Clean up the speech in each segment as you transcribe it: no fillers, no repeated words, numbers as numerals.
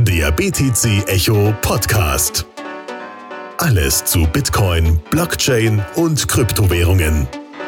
Der BTC Echo Podcast. Alles zu Bitcoin, Blockchain und Kryptowährungen.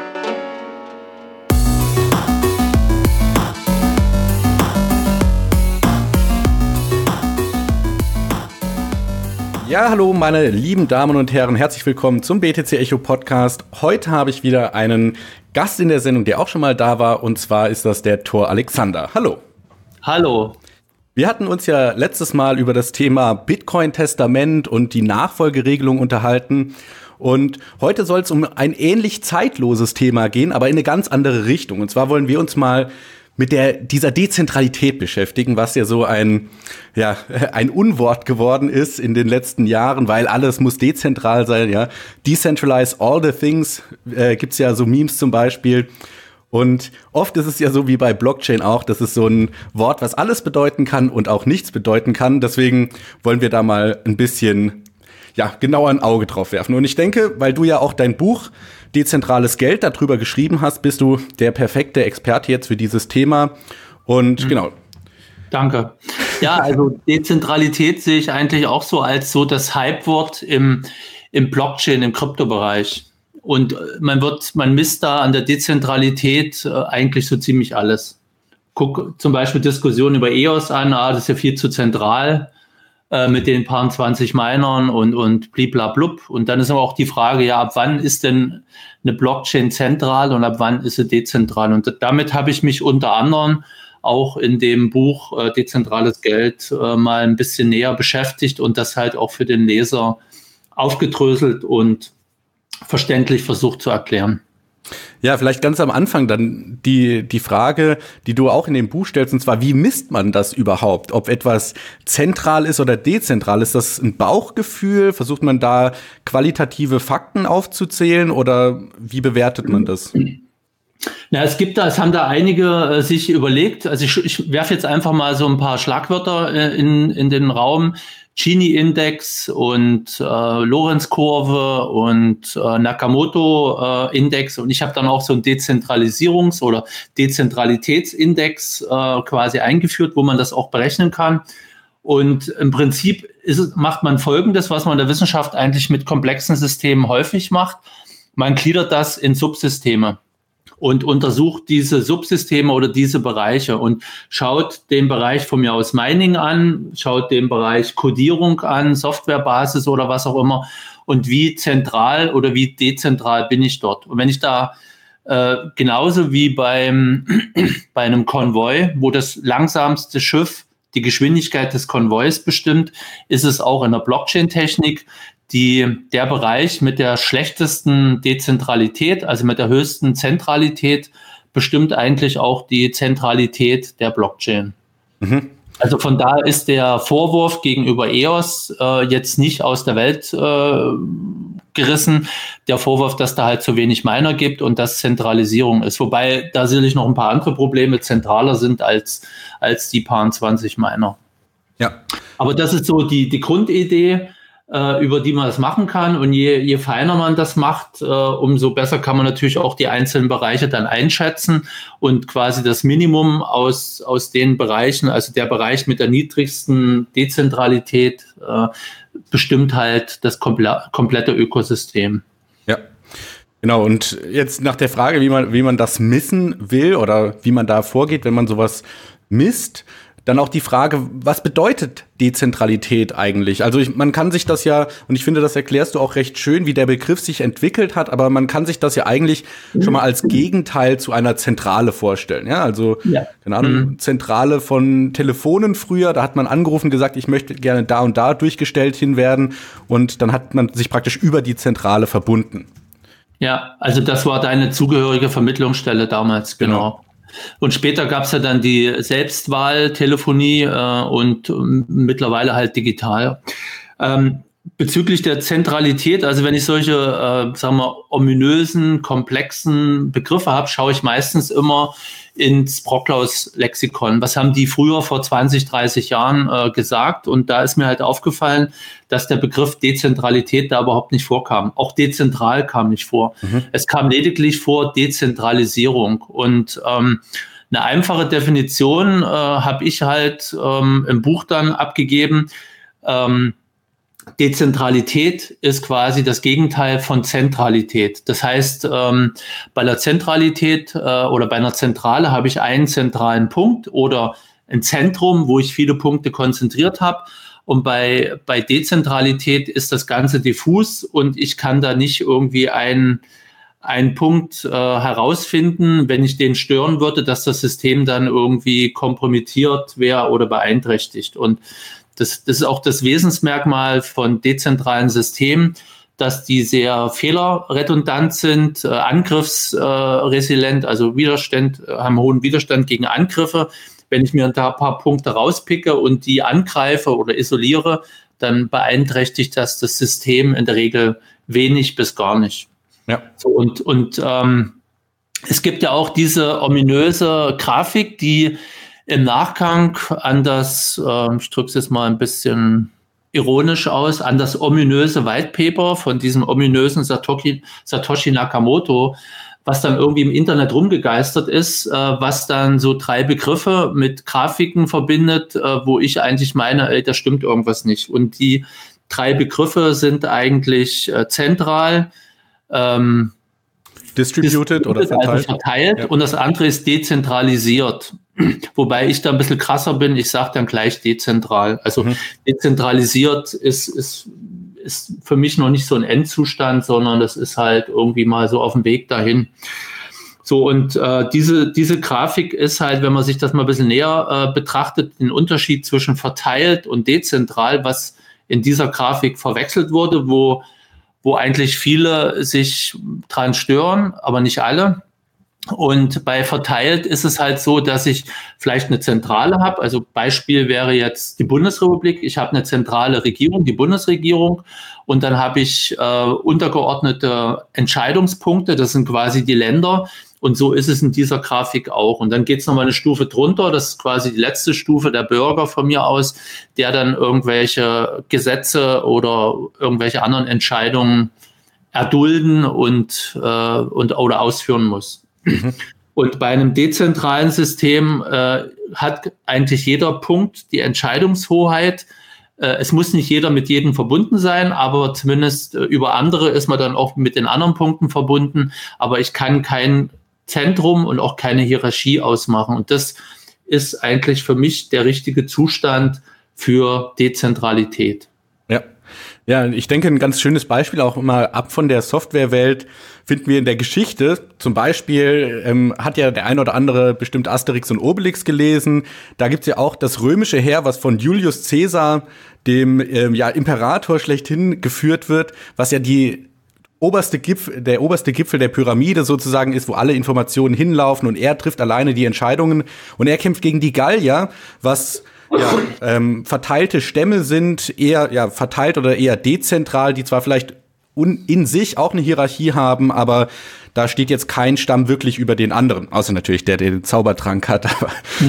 Ja, hallo meine lieben Damen und Herren, herzlich willkommen zum BTC Echo Podcast. Heute habe ich wieder einen Gast in der Sendung, der auch schon mal da war, und zwar ist das der Thor Alexander. Hallo. Hallo. Wir hatten uns ja letztes Mal über das Thema Bitcoin-Testament und die Nachfolgeregelung unterhalten. Und heute soll es um ein ähnlich zeitloses Thema gehen, aber in eine ganz andere Richtung. Und zwar wollen wir uns mal mit dieser Dezentralität beschäftigen, was ja so ein Unwort geworden ist in den letzten Jahren, weil alles muss dezentral sein, ja. Decentralize all the things, gibt's ja so Memes zum Beispiel. Und oft ist es ja so wie bei Blockchain auch, das ist so ein Wort, was alles bedeuten kann und auch nichts bedeuten kann. Deswegen wollen wir da mal ein bisschen genauer ein Auge drauf werfen. Und ich denke, weil du ja auch dein Buch Dezentrales Geld darüber geschrieben hast, bist du der perfekte Experte jetzt für dieses Thema. Und genau. Danke. Ja, also Dezentralität sehe ich eigentlich auch so als so das Hype-Wort im Blockchain, im Kryptobereich. Und man misst da an der Dezentralität eigentlich so ziemlich alles. Guck zum Beispiel Diskussionen über EOS an, das ist ja viel zu zentral mit den paar 20 Minern und bliblablub. Und dann ist aber auch die Frage, ab wann ist denn eine Blockchain zentral und ab wann ist sie dezentral? Und damit habe ich mich unter anderem auch in dem Buch Dezentrales Geld mal ein bisschen näher beschäftigt und das halt auch für den Leser aufgedröselt und verständlich versucht zu erklären. Ja, vielleicht ganz am Anfang dann die Frage, die du auch in dem Buch stellst, und zwar, wie misst man das überhaupt? Ob etwas zentral ist oder dezentral? Ist das ein Bauchgefühl? Versucht man da qualitative Fakten aufzuzählen oder wie bewertet man das? Na, es haben da einige sich überlegt. Also ich werfe jetzt einfach mal so ein paar Schlagwörter in den Raum. Gini-Index und Lorenz-Kurve und Nakamoto-Index und ich habe dann auch so einen Dezentralisierungs- oder Dezentralitätsindex quasi eingeführt, wo man das auch berechnen kann. Und im Prinzip macht man Folgendes, was man in der Wissenschaft eigentlich mit komplexen Systemen häufig macht. Man gliedert das in Subsysteme und untersucht diese Subsysteme oder diese Bereiche und schaut den Bereich von mir aus Mining an, schaut den Bereich Codierung an, Softwarebasis oder was auch immer und wie zentral oder wie dezentral bin ich dort. Und wenn ich da genauso wie bei einem Konvoi, wo das langsamste Schiff die Geschwindigkeit des Konvois bestimmt, ist es auch in der Blockchain-Technik der Bereich mit der schlechtesten Dezentralität, also mit der höchsten Zentralität, bestimmt eigentlich auch die Zentralität der Blockchain. Mhm. Also von daher ist der Vorwurf gegenüber EOS jetzt nicht aus der Welt gerissen. Der Vorwurf, dass da halt zu wenig Miner gibt und dass Zentralisierung ist. Wobei da sicherlich noch ein paar andere Probleme zentraler sind als die paar 20 Miner. Ja. Aber das ist so die Grundidee, über die man das machen kann. Und je feiner man das macht, umso besser kann man natürlich auch die einzelnen Bereiche dann einschätzen und quasi das Minimum aus den Bereichen, also der Bereich mit der niedrigsten Dezentralität, bestimmt halt das komplette Ökosystem. Ja. Genau, und jetzt nach der Frage, wie man das messen will oder wie man da vorgeht, wenn man sowas misst, dann auch die Frage, was bedeutet Dezentralität eigentlich? Also man kann sich das ja, und ich finde, das erklärst du auch recht schön, wie der Begriff sich entwickelt hat, aber man kann sich das ja eigentlich schon mal als Gegenteil zu einer Zentrale vorstellen. Ja, also, keine Ahnung, Zentrale von Telefonen früher, da hat man angerufen, gesagt, ich möchte gerne da und da durchgestellt hin werden, und dann hat man sich praktisch über die Zentrale verbunden. Ja, also das war deine zugehörige Vermittlungsstelle damals, genau. Und später gab es ja dann die Selbstwahltelefonie und mittlerweile halt digital. Bezüglich der Zentralität, also wenn ich solche, sagen wir, ominösen, komplexen Begriffe habe, schaue ich meistens immer ins Brockhaus-Lexikon. Was haben die früher vor 20, 30 Jahren gesagt? Und da ist mir halt aufgefallen, dass der Begriff Dezentralität da überhaupt nicht vorkam. Auch dezentral kam nicht vor. Es kam lediglich vor Dezentralisierung. Und Eine einfache Definition habe ich halt im Buch dann abgegeben. Dezentralität ist quasi das Gegenteil von Zentralität. Das heißt, bei der Zentralität oder bei einer Zentrale habe ich einen zentralen Punkt oder ein Zentrum, wo ich viele Punkte konzentriert habe. Und bei Dezentralität ist das Ganze diffus und ich kann da nicht irgendwie einen Punkt herausfinden, wenn ich den stören würde, dass das System dann irgendwie kompromittiert wäre oder beeinträchtigt. Und das ist auch das Wesensmerkmal von dezentralen Systemen, dass die sehr fehlerredundant sind, angriffsresilient, also haben hohen Widerstand gegen Angriffe. Wenn ich mir da ein paar Punkte rauspicke und die angreife oder isoliere, dann beeinträchtigt das System in der Regel wenig bis gar nicht. Ja. So, und es gibt ja auch diese ominöse Grafik, die im Nachgang an das, ich drücke es jetzt mal ein bisschen ironisch aus, an das ominöse White Paper von diesem ominösen Satoshi Nakamoto, was dann irgendwie im Internet rumgegeistert ist, was dann so 3 Begriffe mit Grafiken verbindet, wo ich eigentlich meine, da stimmt irgendwas nicht. Und die 3 Begriffe sind eigentlich zentral, distributed oder verteilt. Also verteilt, ja. Und das andere ist dezentralisiert. Wobei ich da ein bisschen krasser bin, ich sage dann gleich dezentral. Also dezentralisiert ist für mich noch nicht so ein Endzustand, sondern das ist halt irgendwie mal so auf dem Weg dahin. So, und diese Grafik ist halt, wenn man sich das mal ein bisschen näher betrachtet, den Unterschied zwischen verteilt und dezentral, was in dieser Grafik verwechselt wurde, wo eigentlich viele sich dran stören, aber nicht alle. Und bei verteilt ist es halt so, dass ich vielleicht eine Zentrale habe. Also Beispiel wäre jetzt die Bundesrepublik. Ich habe eine zentrale Regierung, die Bundesregierung. Und dann habe ich untergeordnete Entscheidungspunkte. Das sind quasi die Länder. Und so ist es in dieser Grafik auch. Und dann geht es nochmal eine Stufe drunter. Das ist quasi die letzte Stufe, der Bürger von mir aus, der dann irgendwelche Gesetze oder irgendwelche anderen Entscheidungen erdulden oder ausführen muss. Mhm. Und bei einem dezentralen System hat eigentlich jeder Punkt die Entscheidungshoheit. Es muss nicht jeder mit jedem verbunden sein, aber zumindest über andere ist man dann auch mit den anderen Punkten verbunden. Aber ich kann kein Zentrum und auch keine Hierarchie ausmachen. Und das ist eigentlich für mich der richtige Zustand für Dezentralität. Ja, ich denke, ein ganz schönes Beispiel auch immer ab von der Softwarewelt finden wir in der Geschichte. Zum Beispiel hat ja der ein oder andere bestimmt Asterix und Obelix gelesen. Da gibt's ja auch das römische Heer, was von Julius Caesar, dem Imperator schlechthin, geführt wird, was ja der oberste Gipfel der Pyramide sozusagen ist, wo alle Informationen hinlaufen und er trifft alleine die Entscheidungen. Und er kämpft gegen die Gallier, was verteilte Stämme sind, eher verteilt oder eher dezentral, die zwar vielleicht in sich auch eine Hierarchie haben, aber da steht jetzt kein Stamm wirklich über den anderen, außer natürlich der den Zaubertrank hat. Aber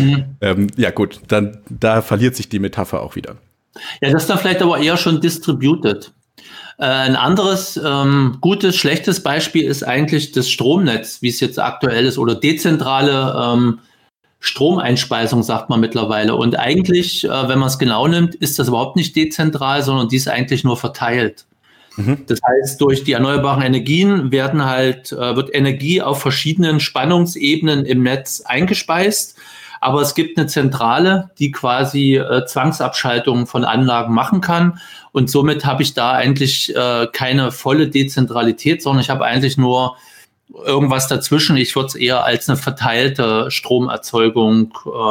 gut, dann da verliert sich die Metapher auch wieder. Ja, das ist dann vielleicht aber eher schon distributed. Ein anderes gutes, schlechtes Beispiel ist eigentlich das Stromnetz, wie es jetzt aktuell ist, oder dezentrale Stromeinspeisung, sagt man mittlerweile. Und eigentlich, wenn man es genau nimmt, ist das überhaupt nicht dezentral, sondern die ist eigentlich nur verteilt. Mhm. Das heißt, durch die erneuerbaren Energien wird Energie auf verschiedenen Spannungsebenen im Netz eingespeist. Aber es gibt eine Zentrale, die quasi Zwangsabschaltungen von Anlagen machen kann. Und somit habe ich da eigentlich keine volle Dezentralität, sondern ich habe eigentlich nur irgendwas dazwischen. Ich würde es eher als eine verteilte Stromerzeugung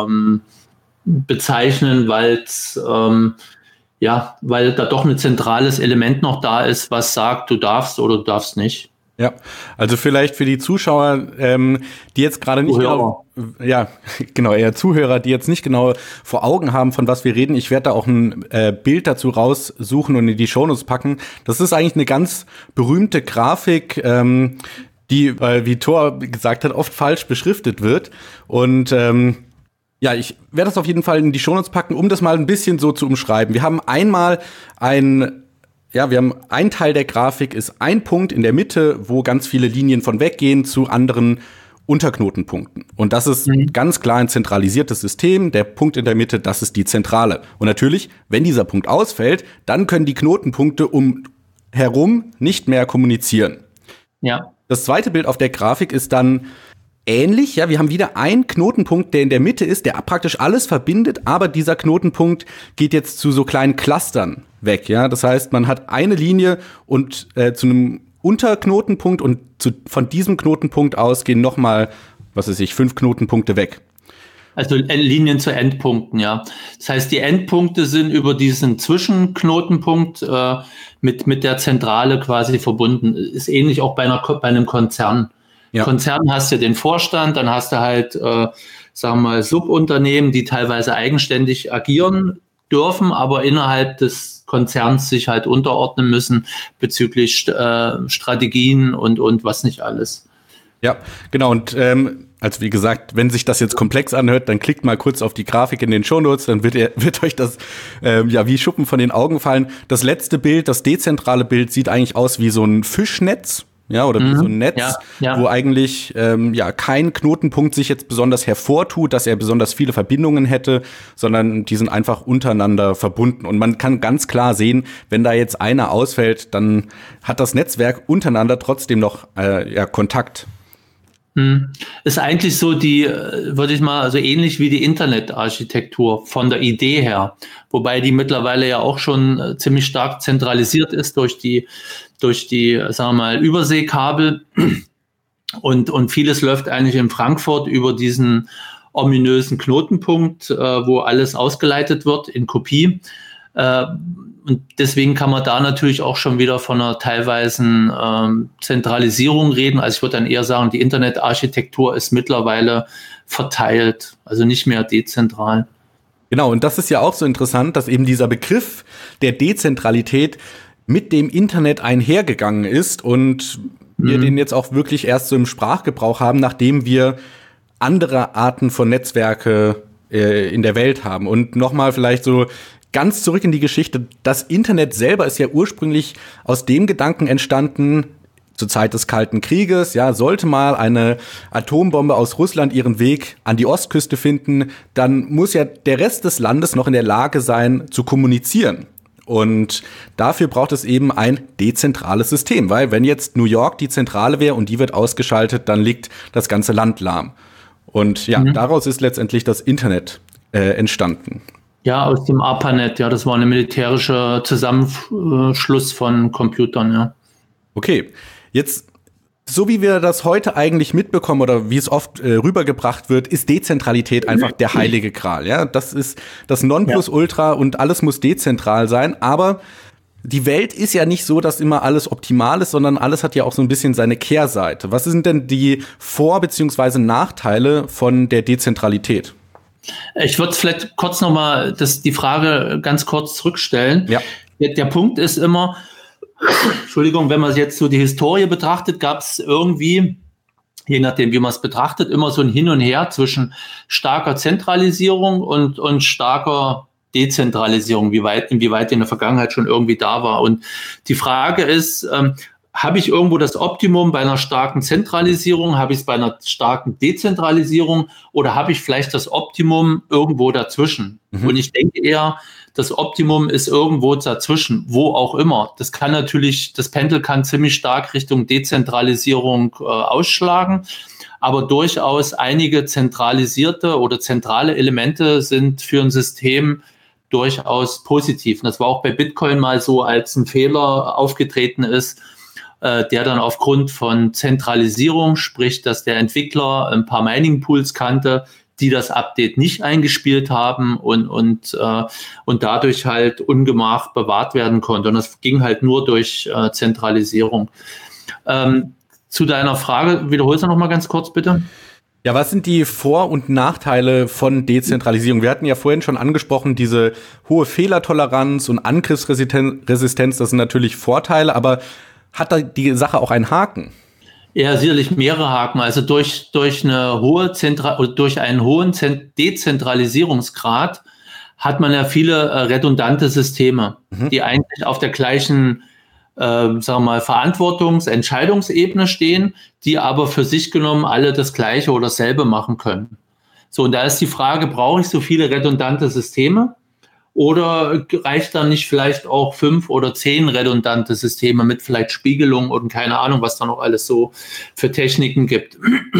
bezeichnen, weil da doch ein zentrales Element noch da ist, was sagt, du darfst oder du darfst nicht. Ja, also vielleicht für die Zuschauer, die jetzt gerade nicht Zuhörer, die jetzt nicht genau vor Augen haben, von was wir reden. Ich werde da auch ein Bild dazu raussuchen und in die Shownotes packen. Das ist eigentlich eine ganz berühmte Grafik, die, wie Thor gesagt hat, oft falsch beschriftet wird. Und ich werde das auf jeden Fall in die Shownotes packen, um das mal ein bisschen so zu umschreiben. Wir haben einmal ein Teil der Grafik ist ein Punkt in der Mitte, wo ganz viele Linien von weggehen zu anderen Unterknotenpunkten. Und das ist ganz klar ein zentralisiertes System. Der Punkt in der Mitte, das ist die Zentrale. Und natürlich, wenn dieser Punkt ausfällt, dann können die Knotenpunkte herum nicht mehr kommunizieren. Ja. Das zweite Bild auf der Grafik ist dann ähnlich. Ja, wir haben wieder einen Knotenpunkt, der in der Mitte ist, der praktisch alles verbindet, aber dieser Knotenpunkt geht jetzt zu so kleinen Clustern weg. Ja, das heißt, man hat eine Linie und zu einem Unterknotenpunkt und von diesem Knotenpunkt aus gehen nochmal, 5 Knotenpunkte weg. Also Linien zu Endpunkten, ja. Das heißt, die Endpunkte sind über diesen Zwischenknotenpunkt mit der Zentrale quasi verbunden. Ist ähnlich auch bei einem Konzern. Ja. Konzern hast du den Vorstand, dann hast du halt, sagen wir mal, Subunternehmen, die teilweise eigenständig agieren dürfen, aber innerhalb des Konzerns sich halt unterordnen müssen bezüglich Strategien und was nicht alles. Ja, genau. Und also wie gesagt, wenn sich das jetzt komplex anhört, dann klickt mal kurz auf die Grafik in den Shownotes, dann wird euch das wie Schuppen von den Augen fallen. Das letzte Bild, das dezentrale Bild, sieht eigentlich aus wie so ein Fischnetz. Ja, oder wie so ein Netz, wo eigentlich kein Knotenpunkt sich jetzt besonders hervortut, dass er besonders viele Verbindungen hätte, sondern die sind einfach untereinander verbunden. Und man kann ganz klar sehen, wenn da jetzt einer ausfällt, dann hat das Netzwerk untereinander trotzdem noch Kontakt. Ist eigentlich so würde ich mal, also ähnlich wie die Internetarchitektur von der Idee her, wobei die mittlerweile ja auch schon ziemlich stark zentralisiert ist durch die, sagen wir mal, Überseekabel und vieles läuft eigentlich in Frankfurt über diesen ominösen Knotenpunkt, wo alles ausgeleitet wird in Kopie. Und deswegen kann man da natürlich auch schon wieder von einer teilweisen Zentralisierung reden. Also ich würde dann eher sagen, die Internetarchitektur ist mittlerweile verteilt, also nicht mehr dezentral. Genau, und das ist ja auch so interessant, dass eben dieser Begriff der Dezentralität mit dem Internet einhergegangen ist und wir den jetzt auch wirklich erst so im Sprachgebrauch haben, nachdem wir andere Arten von Netzwerke in der Welt haben. Und nochmal vielleicht so ganz zurück in die Geschichte. Das Internet selber ist ja ursprünglich aus dem Gedanken entstanden, zur Zeit des Kalten Krieges, ja, sollte mal eine Atombombe aus Russland ihren Weg an die Ostküste finden, dann muss ja der Rest des Landes noch in der Lage sein, zu kommunizieren. Und dafür braucht es eben ein dezentrales System, weil wenn jetzt New York die Zentrale wäre und die wird ausgeschaltet, dann liegt das ganze Land lahm. Und daraus ist letztendlich das Internet entstanden. Ja, aus dem ARPANET, ja, das war ein militärischer Zusammenschluss von Computern, ja. Okay, jetzt, so wie wir das heute eigentlich mitbekommen oder wie es oft rübergebracht wird, ist Dezentralität einfach der heilige Gral. Ja, das ist das Nonplusultra und alles muss dezentral sein. Aber die Welt ist ja nicht so, dass immer alles optimal ist, sondern alles hat ja auch so ein bisschen seine Kehrseite. Was sind denn die Vor- bzw. Nachteile von der Dezentralität? Ich würde vielleicht kurz nochmal die Frage ganz kurz zurückstellen. Ja. Der Punkt ist immer, Entschuldigung, wenn man jetzt so die Historie betrachtet, gab es irgendwie, je nachdem wie man es betrachtet, immer so ein Hin und Her zwischen starker Zentralisierung und starker Dezentralisierung, inwieweit die in der Vergangenheit schon irgendwie da war. Und die Frage ist, habe ich irgendwo das Optimum bei einer starken Zentralisierung, habe ich es bei einer starken Dezentralisierung oder habe ich vielleicht das Optimum irgendwo dazwischen? Und ich denke eher, das Optimum ist irgendwo dazwischen, wo auch immer. Das Pendel kann ziemlich stark Richtung Dezentralisierung ausschlagen, aber durchaus einige zentralisierte oder zentrale Elemente sind für ein System durchaus positiv. Und das war auch bei Bitcoin mal so, als ein Fehler aufgetreten ist, der dann aufgrund von Zentralisierung, sprich, dass der Entwickler ein paar Mining-Pools kannte, die das Update nicht eingespielt haben und dadurch halt ungemach bewahrt werden konnte. Und das ging halt nur durch Zentralisierung. Zu deiner Frage, wiederholst du noch mal ganz kurz, bitte? Ja, was sind die Vor- und Nachteile von Dezentralisierung? Wir hatten ja vorhin schon angesprochen, diese hohe Fehlertoleranz und Angriffsresistenz, das sind natürlich Vorteile, aber hat da die Sache auch einen Haken? Ja, sicherlich mehrere Haken. Also durch einen hohen Dezentralisierungsgrad hat man ja viele redundante Systeme, die eigentlich auf der gleichen sagen wir mal, Entscheidungsebene stehen, die aber für sich genommen alle das Gleiche oder dasselbe machen können. So, und da ist die Frage, brauche ich so viele redundante Systeme oder reicht dann nicht vielleicht auch 5 oder 10 redundante Systeme mit vielleicht Spiegelung und keine Ahnung, was da noch alles so für Techniken gibt.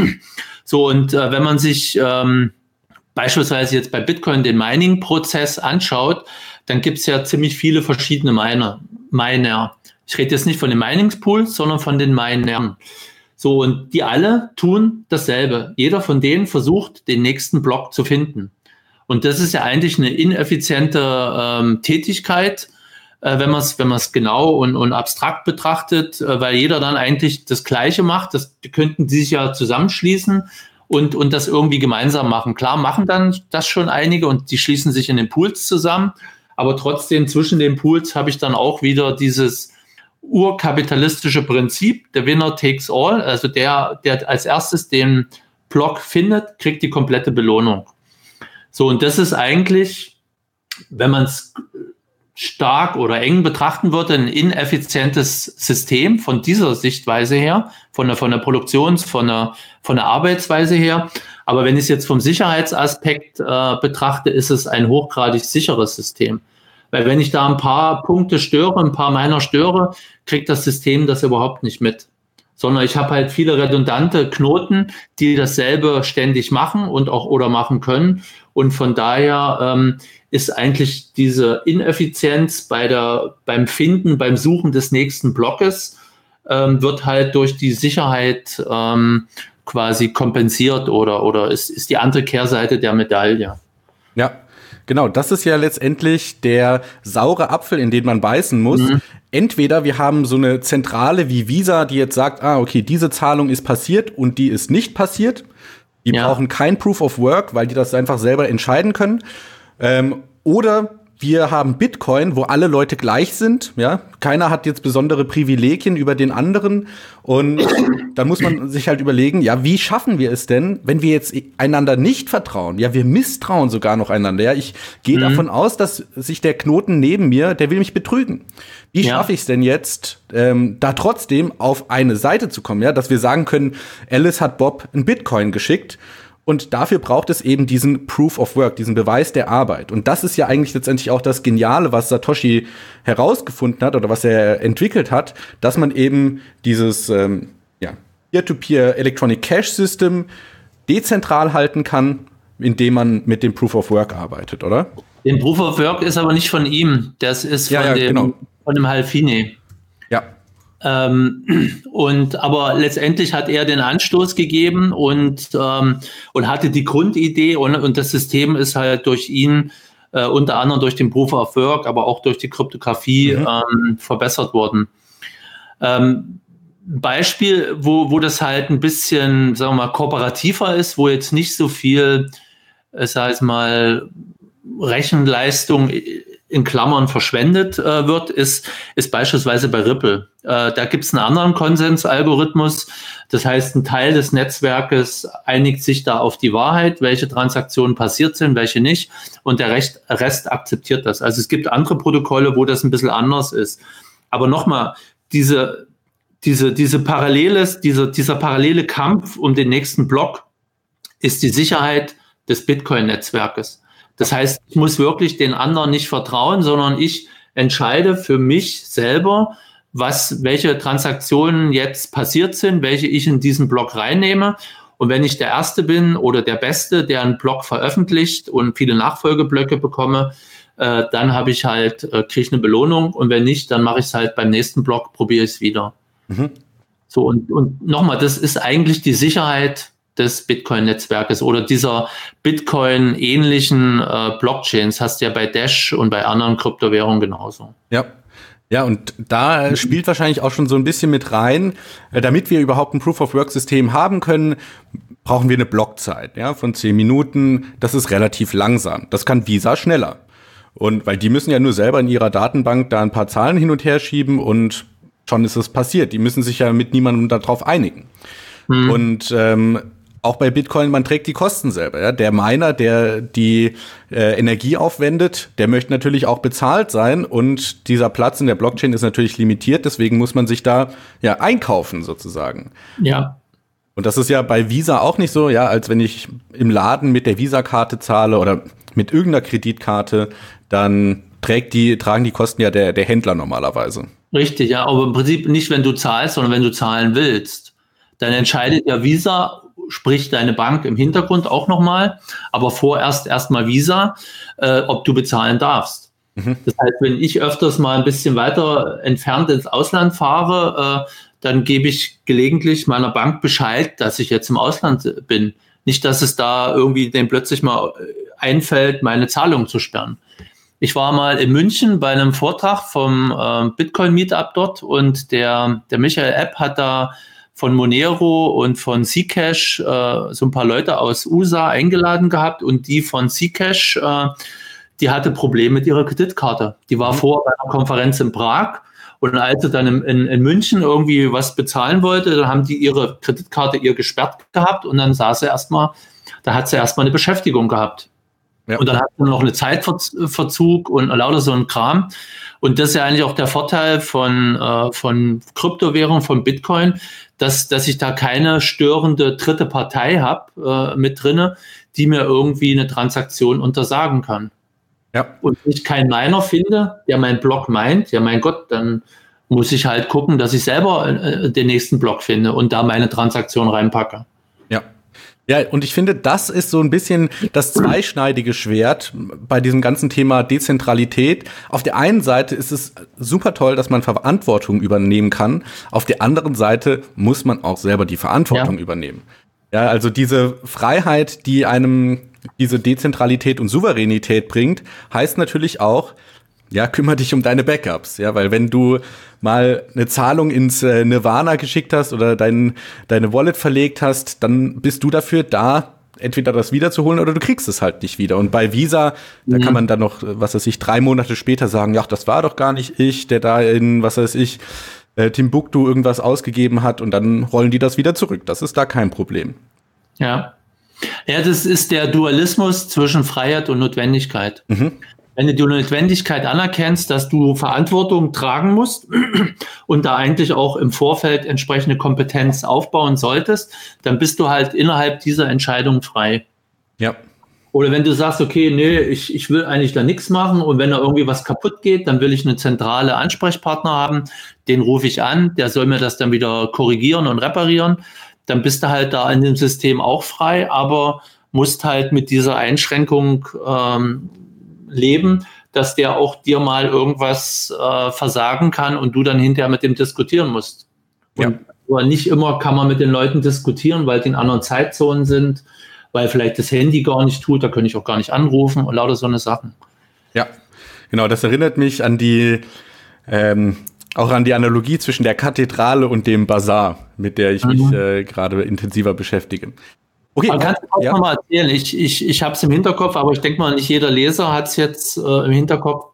So, und wenn man sich beispielsweise jetzt bei Bitcoin den Mining-Prozess anschaut, dann gibt es ja ziemlich viele verschiedene Miner. Ich rede jetzt nicht von den Mining-Pools, sondern von den Minern. So, und die alle tun dasselbe. Jeder von denen versucht, den nächsten Block zu finden. Und das ist ja eigentlich eine ineffiziente Tätigkeit, wenn man es genau und abstrakt betrachtet, weil jeder dann eigentlich das Gleiche macht. Das könnten sie sich ja zusammenschließen und das irgendwie gemeinsam machen. Klar machen dann das schon einige und die schließen sich in den Pools zusammen. Aber trotzdem zwischen den Pools habe ich dann auch wieder dieses urkapitalistische Prinzip, der Winner takes all, also der als erstes den Block findet, kriegt die komplette Belohnung. So, und das ist eigentlich, wenn man es stark oder eng betrachten würde, ein ineffizientes System von dieser Sichtweise her, von der Produktions-, von der Arbeitsweise her. Aber wenn ich es jetzt vom Sicherheitsaspekt betrachte, ist es ein hochgradig sicheres System. Weil wenn ich da ein paar Punkte störe, ein paar Miner störe, kriegt das System das überhaupt nicht mit. Sondern ich habe halt viele redundante Knoten, die dasselbe ständig machen und auch oder machen können. Und von daher ist eigentlich diese Ineffizienz beim Finden, beim Suchen des nächsten Blockes, wird halt durch die Sicherheit quasi kompensiert oder ist die andere Kehrseite der Medaille. Ja. Genau, das ist ja letztendlich der saure Apfel, in den man beißen muss. Mhm. Entweder wir haben so eine Zentrale wie Visa, die jetzt sagt, okay, diese Zahlung ist passiert und die ist nicht passiert. Die brauchen kein Proof of Work, weil die das einfach selber entscheiden können. Oder wir haben Bitcoin, wo alle Leute gleich sind. Ja, keiner hat jetzt besondere Privilegien über den anderen. Und dann muss man sich halt überlegen, ja, wie schaffen wir es denn, wenn wir jetzt einander nicht vertrauen? Ja, wir misstrauen sogar noch einander. Ja, ich gehe davon aus, dass sich der Knoten neben mir, der will mich betrügen. Wie schaffe ich es denn jetzt, da trotzdem auf eine Seite zu kommen? Ja, dass wir sagen können, Alice hat Bob ein Bitcoin geschickt. Und dafür braucht es eben diesen Proof of Work, diesen Beweis der Arbeit. Und das ist ja eigentlich letztendlich auch das Geniale, was Satoshi herausgefunden hat oder was er entwickelt hat, dass man eben dieses Peer-to-Peer Electronic Cash System dezentral halten kann, indem man mit dem Proof of Work arbeitet, oder? Den Proof of Work ist aber nicht von ihm, das ist von dem Halfini. Ja. Aber letztendlich hat er den Anstoß gegeben und hatte die Grundidee und das System ist halt durch ihn unter anderem durch den Proof of Work, aber auch durch die Kryptographie verbessert worden. Beispiel, wo das halt ein bisschen, sagen wir mal, kooperativer ist, wo jetzt nicht so viel, sag ich mal, Rechenleistung in Klammern verschwendet wird, ist beispielsweise bei Ripple. Da gibt es einen anderen Konsensalgorithmus. Das heißt, ein Teil des Netzwerkes einigt sich da auf die Wahrheit, welche Transaktionen passiert sind, welche nicht. Und der Rest akzeptiert das. Also es gibt andere Protokolle, wo das ein bisschen anders ist. Aber nochmal, dieser parallele Kampf um den nächsten Block ist die Sicherheit des Bitcoin-Netzwerkes. Das heißt, ich muss wirklich den anderen nicht vertrauen, sondern ich entscheide für mich selber, welche Transaktionen jetzt passiert sind, welche ich in diesen Block reinnehme. Und wenn ich der Erste bin oder der Beste, der einen Block veröffentlicht und viele Nachfolgeblöcke bekomme, dann habe ich kriege ich eine Belohnung. Und wenn nicht, dann mache ich es halt beim nächsten Block, probiere ich es wieder. Mhm. So, und nochmal, das ist eigentlich die Sicherheit des Bitcoin-Netzwerkes oder dieser Bitcoin-ähnlichen Blockchains hast du ja bei Dash und bei anderen Kryptowährungen genauso. Ja, und da spielt wahrscheinlich auch schon so ein bisschen mit rein, damit wir überhaupt ein Proof-of-Work-System haben können, brauchen wir eine Blockzeit, von 10 Minuten. Das ist relativ langsam. Das kann Visa schneller. Und weil die müssen ja nur selber in ihrer Datenbank da ein paar Zahlen hin und her schieben und schon ist es passiert. Die müssen sich ja mit niemandem darauf einigen. Und auch bei Bitcoin, man trägt die Kosten selber. Ja? Der Miner, der die Energie aufwendet, der möchte natürlich auch bezahlt sein und dieser Platz in der Blockchain ist natürlich limitiert, deswegen muss man sich da ja einkaufen sozusagen. Ja. Und das ist ja bei Visa auch nicht so, ja, als wenn ich im Laden mit der Visa-Karte zahle oder mit irgendeiner Kreditkarte, dann tragen die Kosten ja der Händler normalerweise. Richtig, ja, aber im Prinzip nicht, wenn du zahlst, sondern wenn du zahlen willst. Dann entscheidet ja Visa, sprich deine Bank im Hintergrund auch nochmal, aber vorerst erstmal Visa, ob du bezahlen darfst. Mhm. Das heißt, wenn ich öfters mal ein bisschen weiter entfernt ins Ausland fahre, dann gebe ich gelegentlich meiner Bank Bescheid, dass ich jetzt im Ausland bin. Nicht, dass es da irgendwie denen plötzlich mal einfällt, meine Zahlung zu sperren. Ich war mal in München bei einem Vortrag vom Bitcoin-Meetup dort und der Michael Epp hat da von Monero und von Zcash so ein paar Leute aus USA eingeladen gehabt und die von Zcash, die hatte Probleme mit ihrer Kreditkarte. Die war vor einer Konferenz in Prag und als sie dann in München irgendwie was bezahlen wollte, dann haben die ihre Kreditkarte ihr gesperrt gehabt und dann hat sie erstmal eine Beschäftigung gehabt. Ja. Und dann hat man noch eine Zeitverzug und lauter so ein Kram. Und das ist ja eigentlich auch der Vorteil von Kryptowährung, von Bitcoin, dass ich da keine störende dritte Partei habe mit drinne, die mir irgendwie eine Transaktion untersagen kann. Ja. Und ich keinen Miner finde, der meinen Block meint, ja mein Gott, dann muss ich halt gucken, dass ich selber den nächsten Block finde und da meine Transaktion reinpacke. Ja, und ich finde, das ist so ein bisschen das zweischneidige Schwert bei diesem ganzen Thema Dezentralität. Auf der einen Seite ist es super toll, dass man Verantwortung übernehmen kann. Auf der anderen Seite muss man auch selber die Verantwortung übernehmen. Ja, also diese Freiheit, die einem diese Dezentralität und Souveränität bringt, heißt natürlich auch, ja, kümmere dich um deine Backups, ja, weil wenn du mal eine Zahlung ins Nirvana geschickt hast oder deine Wallet verlegt hast, dann bist du dafür da, entweder das wiederzuholen oder du kriegst es halt nicht wieder. Und bei Visa, da kann man dann noch, 3 Monate später sagen, ja, das war doch gar nicht ich, der da in, Timbuktu irgendwas ausgegeben hat und dann rollen die das wieder zurück. Das ist da kein Problem. Ja. Ja, das ist der Dualismus zwischen Freiheit und Notwendigkeit. Mhm. Wenn du die Notwendigkeit anerkennst, dass du Verantwortung tragen musst und da eigentlich auch im Vorfeld entsprechende Kompetenz aufbauen solltest, dann bist du halt innerhalb dieser Entscheidung frei. Ja. Oder wenn du sagst, okay, nee, ich will eigentlich da nichts machen und wenn da irgendwie was kaputt geht, dann will ich eine zentrale Ansprechpartner haben, den rufe ich an, der soll mir das dann wieder korrigieren und reparieren, dann bist du halt da in dem System auch frei, aber musst halt mit dieser Einschränkung leben, dass der auch dir mal irgendwas versagen kann und du dann hinterher mit dem diskutieren musst. Und aber nicht immer kann man mit den Leuten diskutieren, weil die in anderen Zeitzonen sind, weil vielleicht das Handy gar nicht tut, da könnte ich auch gar nicht anrufen und lauter so eine Sachen. Ja, genau, das erinnert mich an auch an die Analogie zwischen der Kathedrale und dem Bazar, mit der ich mich gerade intensiver beschäftige. Okay, man kann es auch nochmal erzählen. Ich habe es im Hinterkopf, aber ich denke mal, nicht jeder Leser hat es jetzt im Hinterkopf.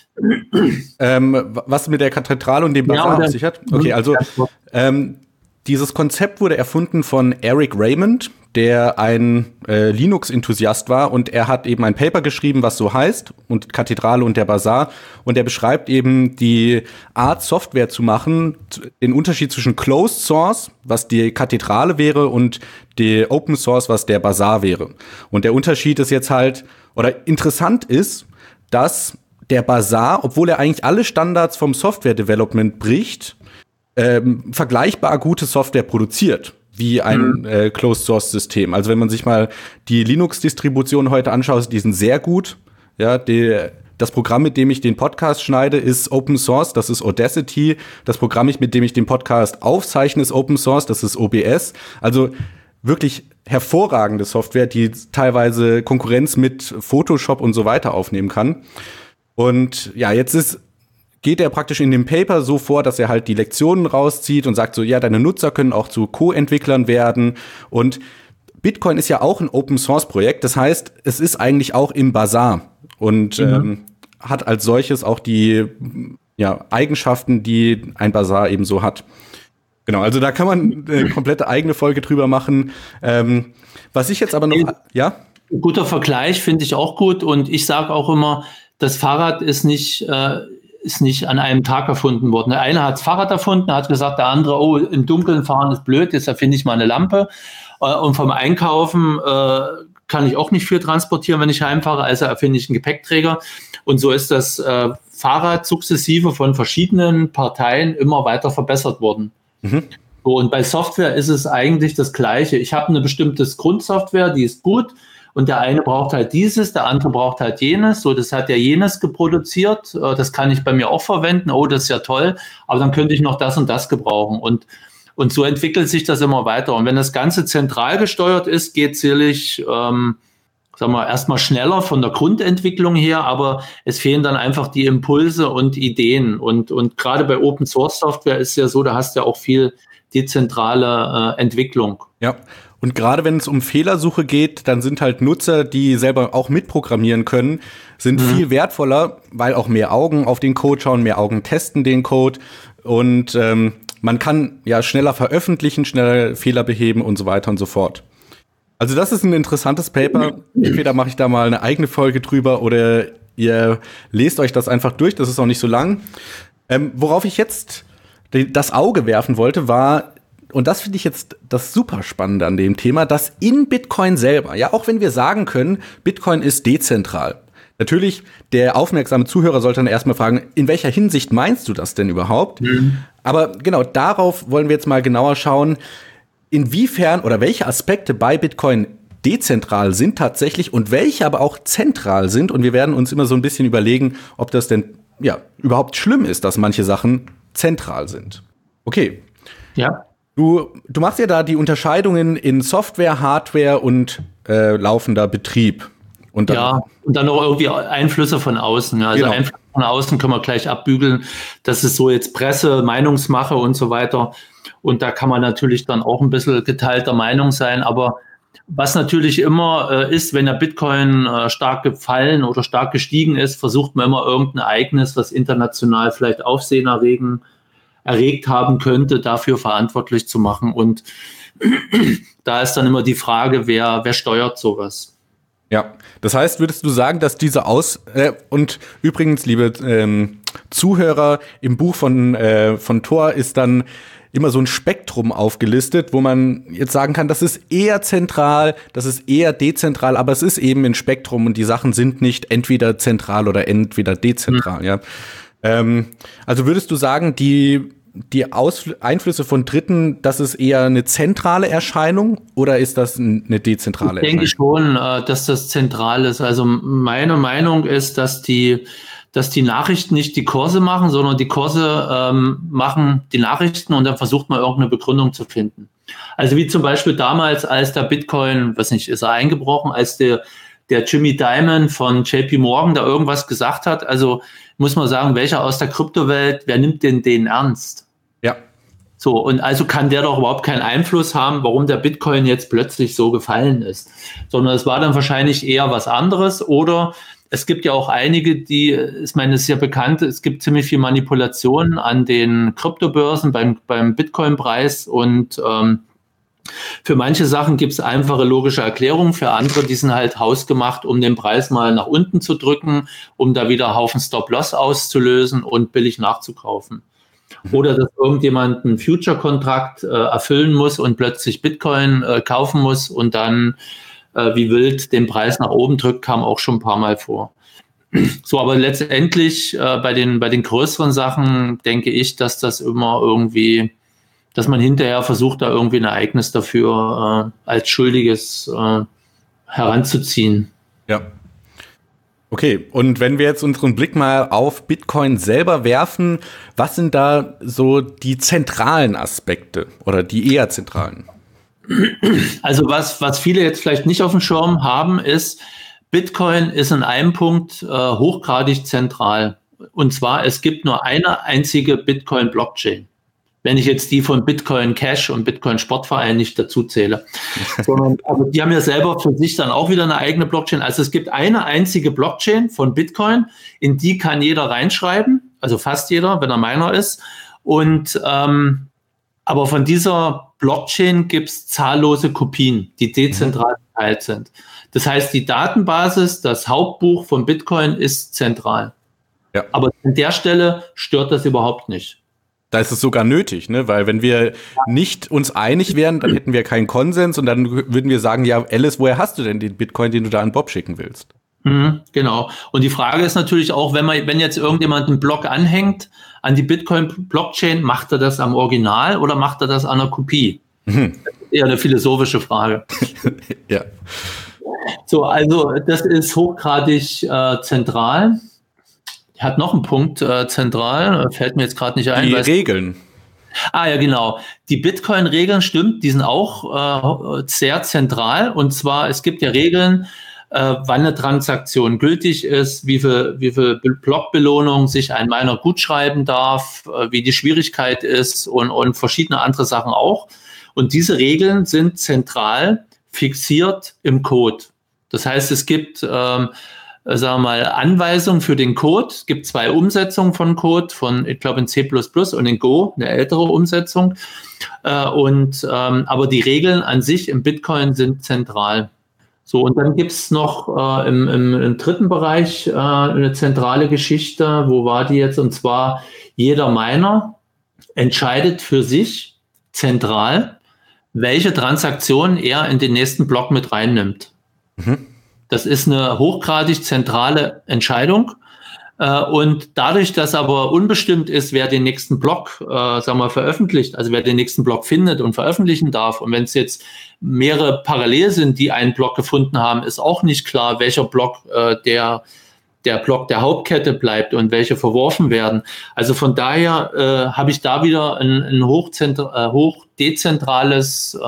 Was mit der Kathedrale und dem Bazar auf sich hat? Okay, also dieses Konzept wurde erfunden von Eric Raymond, der ein Linux-Enthusiast war und er hat eben ein Paper geschrieben, was so heißt, und Kathedrale und der Bazar, und er beschreibt eben die Art, Software zu machen, den Unterschied zwischen Closed Source, was die Kathedrale wäre, und die Open Source, was der Bazar wäre. Und der Unterschied ist jetzt halt, oder interessant ist, dass der Bazar, obwohl er eigentlich alle Standards vom Software-Development bricht, vergleichbar gute Software produziert, wie ein Closed-Source-System. Also wenn man sich mal die Linux-Distributionen heute anschaut, die sind sehr gut. Ja, das Programm, mit dem ich den Podcast schneide, ist Open Source, das ist Audacity. Das Programm, mit dem ich den Podcast aufzeichne, ist Open Source, das ist OBS. Also wirklich hervorragende Software, die teilweise Konkurrenz mit Photoshop und so weiter aufnehmen kann. Und ja, geht er praktisch in dem Paper so vor, dass er halt die Lektionen rauszieht und sagt so, ja, deine Nutzer können auch zu Co-Entwicklern werden. Und Bitcoin ist ja auch ein Open-Source-Projekt. Das heißt, es ist eigentlich auch im Bazar und hat als solches auch die Eigenschaften, die ein Bazar eben so hat. Genau, also da kann man eine komplette eigene Folge drüber machen. Was ich jetzt aber noch, ja? Guter Vergleich, finde ich auch gut. Und ich sage auch immer, das Fahrrad ist nicht an einem Tag erfunden worden. Der eine hat das Fahrrad erfunden, hat gesagt, der andere, oh, im Dunkeln fahren ist blöd, jetzt erfinde ich mal eine Lampe. Und vom Einkaufen kann ich auch nicht viel transportieren, wenn ich heimfahre, also erfinde ich einen Gepäckträger. Und so ist das Fahrrad sukzessive von verschiedenen Parteien immer weiter verbessert worden. Mhm. So, und bei Software ist es eigentlich das Gleiche. Ich habe eine bestimmte Grundsoftware, die ist gut. Und der eine braucht halt dieses, der andere braucht halt jenes. So, das hat ja jenes geproduziert. Das kann ich bei mir auch verwenden. Oh, das ist ja toll. Aber dann könnte ich noch das und das gebrauchen. Und so entwickelt sich das immer weiter. Und wenn das Ganze zentral gesteuert ist, geht es sicherlich, sagen wir, erstmal schneller von der Grundentwicklung her. Aber es fehlen dann einfach die Impulse und Ideen. Und gerade bei Open Source Software ist ja so, da hast du ja auch viel dezentrale Entwicklung. Ja. Und gerade wenn es um Fehlersuche geht, dann sind halt Nutzer, die selber auch mitprogrammieren können, sind viel wertvoller, weil auch mehr Augen auf den Code schauen, mehr Augen testen den Code und man kann ja schneller veröffentlichen, schneller Fehler beheben und so weiter und so fort. Also das ist ein interessantes Paper. Entweder mache ich da mal eine eigene Folge drüber oder ihr lest euch das einfach durch, das ist auch nicht so lang. Worauf ich jetzt das Auge werfen wollte, war, und das finde ich jetzt das super Spannende an dem Thema, dass in Bitcoin selber, ja, auch wenn wir sagen können, Bitcoin ist dezentral. Natürlich, der aufmerksame Zuhörer sollte dann erstmal fragen, in welcher Hinsicht meinst du das denn überhaupt? Mhm. Aber genau darauf wollen wir jetzt mal genauer schauen, inwiefern oder welche Aspekte bei Bitcoin dezentral sind tatsächlich und welche aber auch zentral sind. Und wir werden uns immer so ein bisschen überlegen, ob das denn ja überhaupt schlimm ist, dass manche Sachen zentral sind. Okay. Ja. Du machst ja da die Unterscheidungen in Software, Hardware und laufender Betrieb. Und dann, und dann noch irgendwie Einflüsse von außen. Ja. Also genau. Einflüsse von außen können wir gleich abbügeln. Das ist so jetzt Presse, Meinungsmache und so weiter. Und da kann man natürlich dann auch ein bisschen geteilter Meinung sein. Aber was natürlich immer ist, wenn der Bitcoin stark gefallen oder stark gestiegen ist, versucht man immer irgendein Ereignis, was international vielleicht Aufsehen erregt haben könnte, dafür verantwortlich zu machen. Und da ist dann immer die Frage, wer steuert sowas? Ja, das heißt, würdest du sagen, dass diese und übrigens, liebe Zuhörer, im Buch von Thor ist dann immer so ein Spektrum aufgelistet, wo man jetzt sagen kann, das ist eher zentral, das ist eher dezentral, aber es ist eben ein Spektrum und die Sachen sind nicht entweder zentral oder entweder dezentral, ja. Also würdest du sagen, die Einflüsse von Dritten, das ist eher eine zentrale Erscheinung oder ist das eine dezentrale Erscheinung? Ich denke schon, dass das zentral ist. Also meine Meinung ist, dass die Nachrichten nicht die Kurse machen, sondern die Kurse machen die Nachrichten und dann versucht man irgendeine Begründung zu finden. Also wie zum Beispiel damals, als der Bitcoin, weiß nicht, ist er eingebrochen, als der Jimmy Dimon von JP Morgan da irgendwas gesagt hat. Also muss man sagen, welcher aus der Kryptowelt, wer nimmt denn den ernst? Ja. So, und also kann der doch überhaupt keinen Einfluss haben, warum der Bitcoin jetzt plötzlich so gefallen ist. Sondern es war dann wahrscheinlich eher was anderes. Oder es gibt ja auch einige, ich meine, es ist ja bekannt, es gibt ziemlich viel Manipulation an den Kryptobörsen beim Bitcoin-Preis und für manche Sachen gibt es einfache logische Erklärungen, für andere, die sind halt hausgemacht, um den Preis mal nach unten zu drücken, um da wieder einen Haufen Stop-Loss auszulösen und billig nachzukaufen. Oder dass irgendjemand einen Future-Kontrakt erfüllen muss und plötzlich Bitcoin kaufen muss und dann wie wild den Preis nach oben drückt, kam auch schon ein paar Mal vor. So, aber letztendlich bei den größeren Sachen denke ich, dass das immer irgendwie, dass man hinterher versucht, da irgendwie ein Ereignis dafür als Schuldiges heranzuziehen. Ja. Okay, und wenn wir jetzt unseren Blick mal auf Bitcoin selber werfen, was sind da so die zentralen Aspekte oder die eher zentralen? Also was viele jetzt vielleicht nicht auf dem Schirm haben, ist, Bitcoin ist in einem Punkt hochgradig zentral. Und zwar, es gibt nur eine einzige Bitcoin-Blockchain. Wenn ich jetzt die von Bitcoin Cash und Bitcoin Sportverein nicht dazu zähle. Aber die haben ja selber für sich dann auch wieder eine eigene Blockchain. Also es gibt eine einzige Blockchain von Bitcoin, in die kann jeder reinschreiben, also fast jeder, wenn er Miner ist. Und Aber von dieser Blockchain gibt es zahllose Kopien, die dezentral verteilt sind. Das heißt, die Datenbasis, das Hauptbuch von Bitcoin ist zentral. Ja. Aber an der Stelle stört das überhaupt nicht. Da ist es sogar nötig, ne? Weil wenn wir nicht uns einig wären, dann hätten wir keinen Konsens und dann würden wir sagen, ja, Alice, woher hast du denn den Bitcoin, den du da an Bob schicken willst? Genau. Und die Frage ist natürlich auch, wenn jetzt irgendjemand einen Block anhängt an die Bitcoin-Blockchain, macht er das am Original oder macht er das an einer Kopie? Das ist eher eine philosophische Frage. Ja. So, also das ist hochgradig zentral. Hat noch einen Punkt zentral, fällt mir jetzt gerade nicht ein. Die Regeln. Ja, genau. Die Bitcoin-Regeln, stimmt, die sind auch sehr zentral. Und zwar, es gibt ja Regeln, wann eine Transaktion gültig ist, wie viel Blockbelohnung sich ein Miner gutschreiben darf, wie die Schwierigkeit ist und verschiedene andere Sachen auch. Und diese Regeln sind zentral fixiert im Code. Das heißt, es gibt sagen wir mal, Anweisungen für den Code. Es gibt 2 Umsetzungen von Code, ich glaube in C++ und in Go, eine ältere Umsetzung. Aber die Regeln an sich im Bitcoin sind zentral. So, und dann gibt es noch im dritten Bereich eine zentrale Geschichte. Wo war die jetzt? Und zwar, jeder Miner entscheidet für sich zentral, welche Transaktion er in den nächsten Block mit reinnimmt. Das ist eine hochgradig zentrale Entscheidung. Und dadurch, dass aber unbestimmt ist, wer den nächsten Block veröffentlicht, also wer den nächsten Block findet und veröffentlichen darf, und wenn es jetzt mehrere parallel sind, die einen Block gefunden haben, ist auch nicht klar, welcher Block der Block der Hauptkette bleibt und welche verworfen werden. Also von daher habe ich da wieder ein hochdezentrale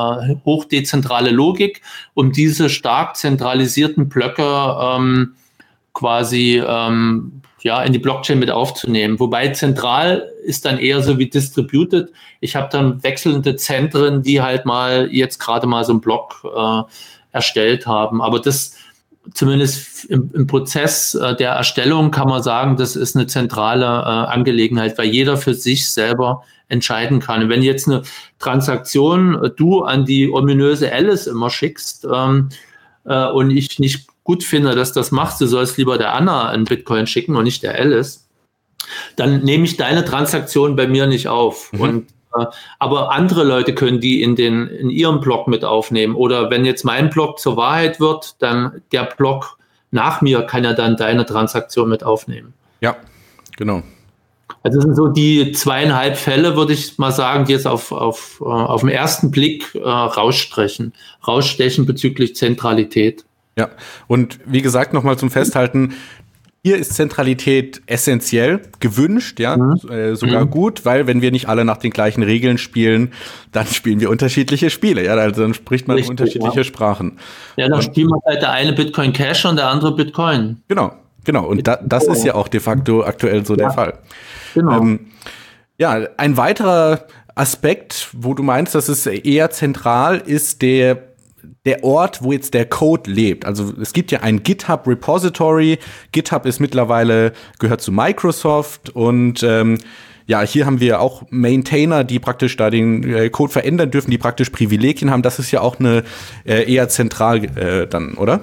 Logik, um diese stark zentralisierten Blöcke quasi in die Blockchain mit aufzunehmen. Wobei zentral ist dann eher so wie distributed. Ich habe dann wechselnde Zentren, die halt jetzt gerade mal so einen Block erstellt haben. Aber das zumindest im Prozess der Erstellung kann man sagen, das ist eine zentrale Angelegenheit, weil jeder für sich selber entscheiden kann. Und wenn jetzt eine Transaktion du an die ominöse Alice immer schickst und ich nicht gut finde, dass das machst, du sollst lieber der Anna einen Bitcoin schicken und nicht der Alice, dann nehme ich deine Transaktion bei mir nicht auf. Aber andere Leute können die in ihrem Block mit aufnehmen. Oder wenn jetzt mein Block zur Wahrheit wird, dann der Block nach mir kann ja dann deine Transaktion mit aufnehmen. Ja, genau. Also das sind so die 2,5 Fälle, würde ich mal sagen, die jetzt auf den ersten Blick rausstechen bezüglich Zentralität. Ja, und wie gesagt, nochmal zum Festhalten, hier ist Zentralität essentiell, gewünscht, sogar gut, weil wenn wir nicht alle nach den gleichen Regeln spielen, dann spielen wir unterschiedliche Spiele, also dann spricht man unterschiedliche Sprachen. Ja, dann spielt man halt der eine Bitcoin Cash und der andere Bitcoin. Genau, und das ist ja auch de facto aktuell so der Fall. Genau. Ein weiterer Aspekt, wo du meinst, dass es eher zentral ist, der Ort, wo jetzt der Code lebt. Also es gibt ja ein GitHub-Repository. GitHub ist mittlerweile, gehört zu Microsoft und hier haben wir auch Maintainer, die praktisch da den Code verändern dürfen, die praktisch Privilegien haben. Das ist ja auch eine eher zentral dann, oder?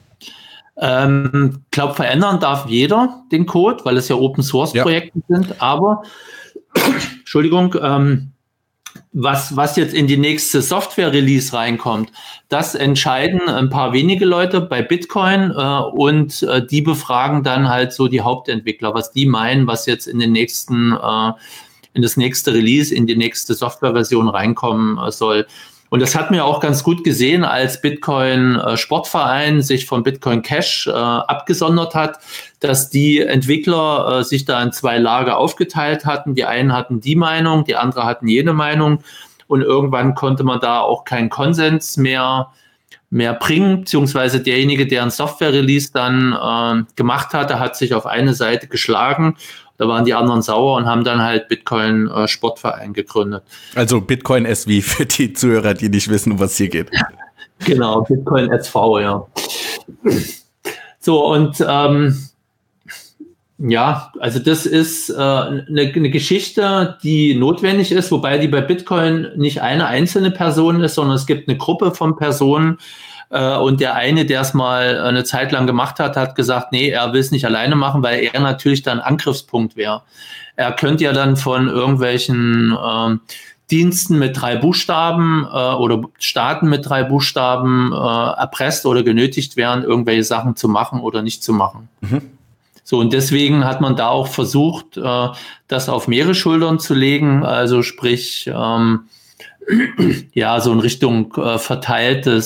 Glaube, verändern darf jeder den Code, weil es ja Open-Source-Projekte sind. Aber, Entschuldigung, was jetzt in die nächste Software-Release reinkommt, das entscheiden ein paar wenige Leute bei Bitcoin und die befragen dann halt so die Hauptentwickler, was die meinen, was jetzt in das nächste Release, in die nächste Softwareversion reinkommen soll. Und das hat man ja auch ganz gut gesehen, als Bitcoin Sportverein sich von Bitcoin Cash abgesondert hat, dass die Entwickler sich da in 2 Lager aufgeteilt hatten. Die einen hatten die Meinung, die anderen hatten jene Meinung. Und irgendwann konnte man da auch keinen Konsens mehr bringen, beziehungsweise derjenige, der ein Software-Release dann gemacht hatte, hat sich auf eine Seite geschlagen. Da waren die anderen sauer und haben dann halt Bitcoin Sportverein gegründet. Also Bitcoin SV für die Zuhörer, die nicht wissen, um was hier geht. Genau, Bitcoin SV, ja. So, und Ja, also das ist eine Geschichte, die notwendig ist, wobei die bei Bitcoin nicht eine einzelne Person ist, sondern es gibt eine Gruppe von Personen, und der eine, der es mal eine Zeit lang gemacht hat, hat gesagt, nee, er will es nicht alleine machen, weil er natürlich dann Angriffspunkt wäre. Er könnte ja dann von irgendwelchen Diensten mit 3 Buchstaben oder Staaten mit 3 Buchstaben erpresst oder genötigt werden, irgendwelche Sachen zu machen oder nicht zu machen. Mhm. So, und deswegen hat man da auch versucht, das auf mehrere Schultern zu legen, also sprich, ja, so in Richtung verteilte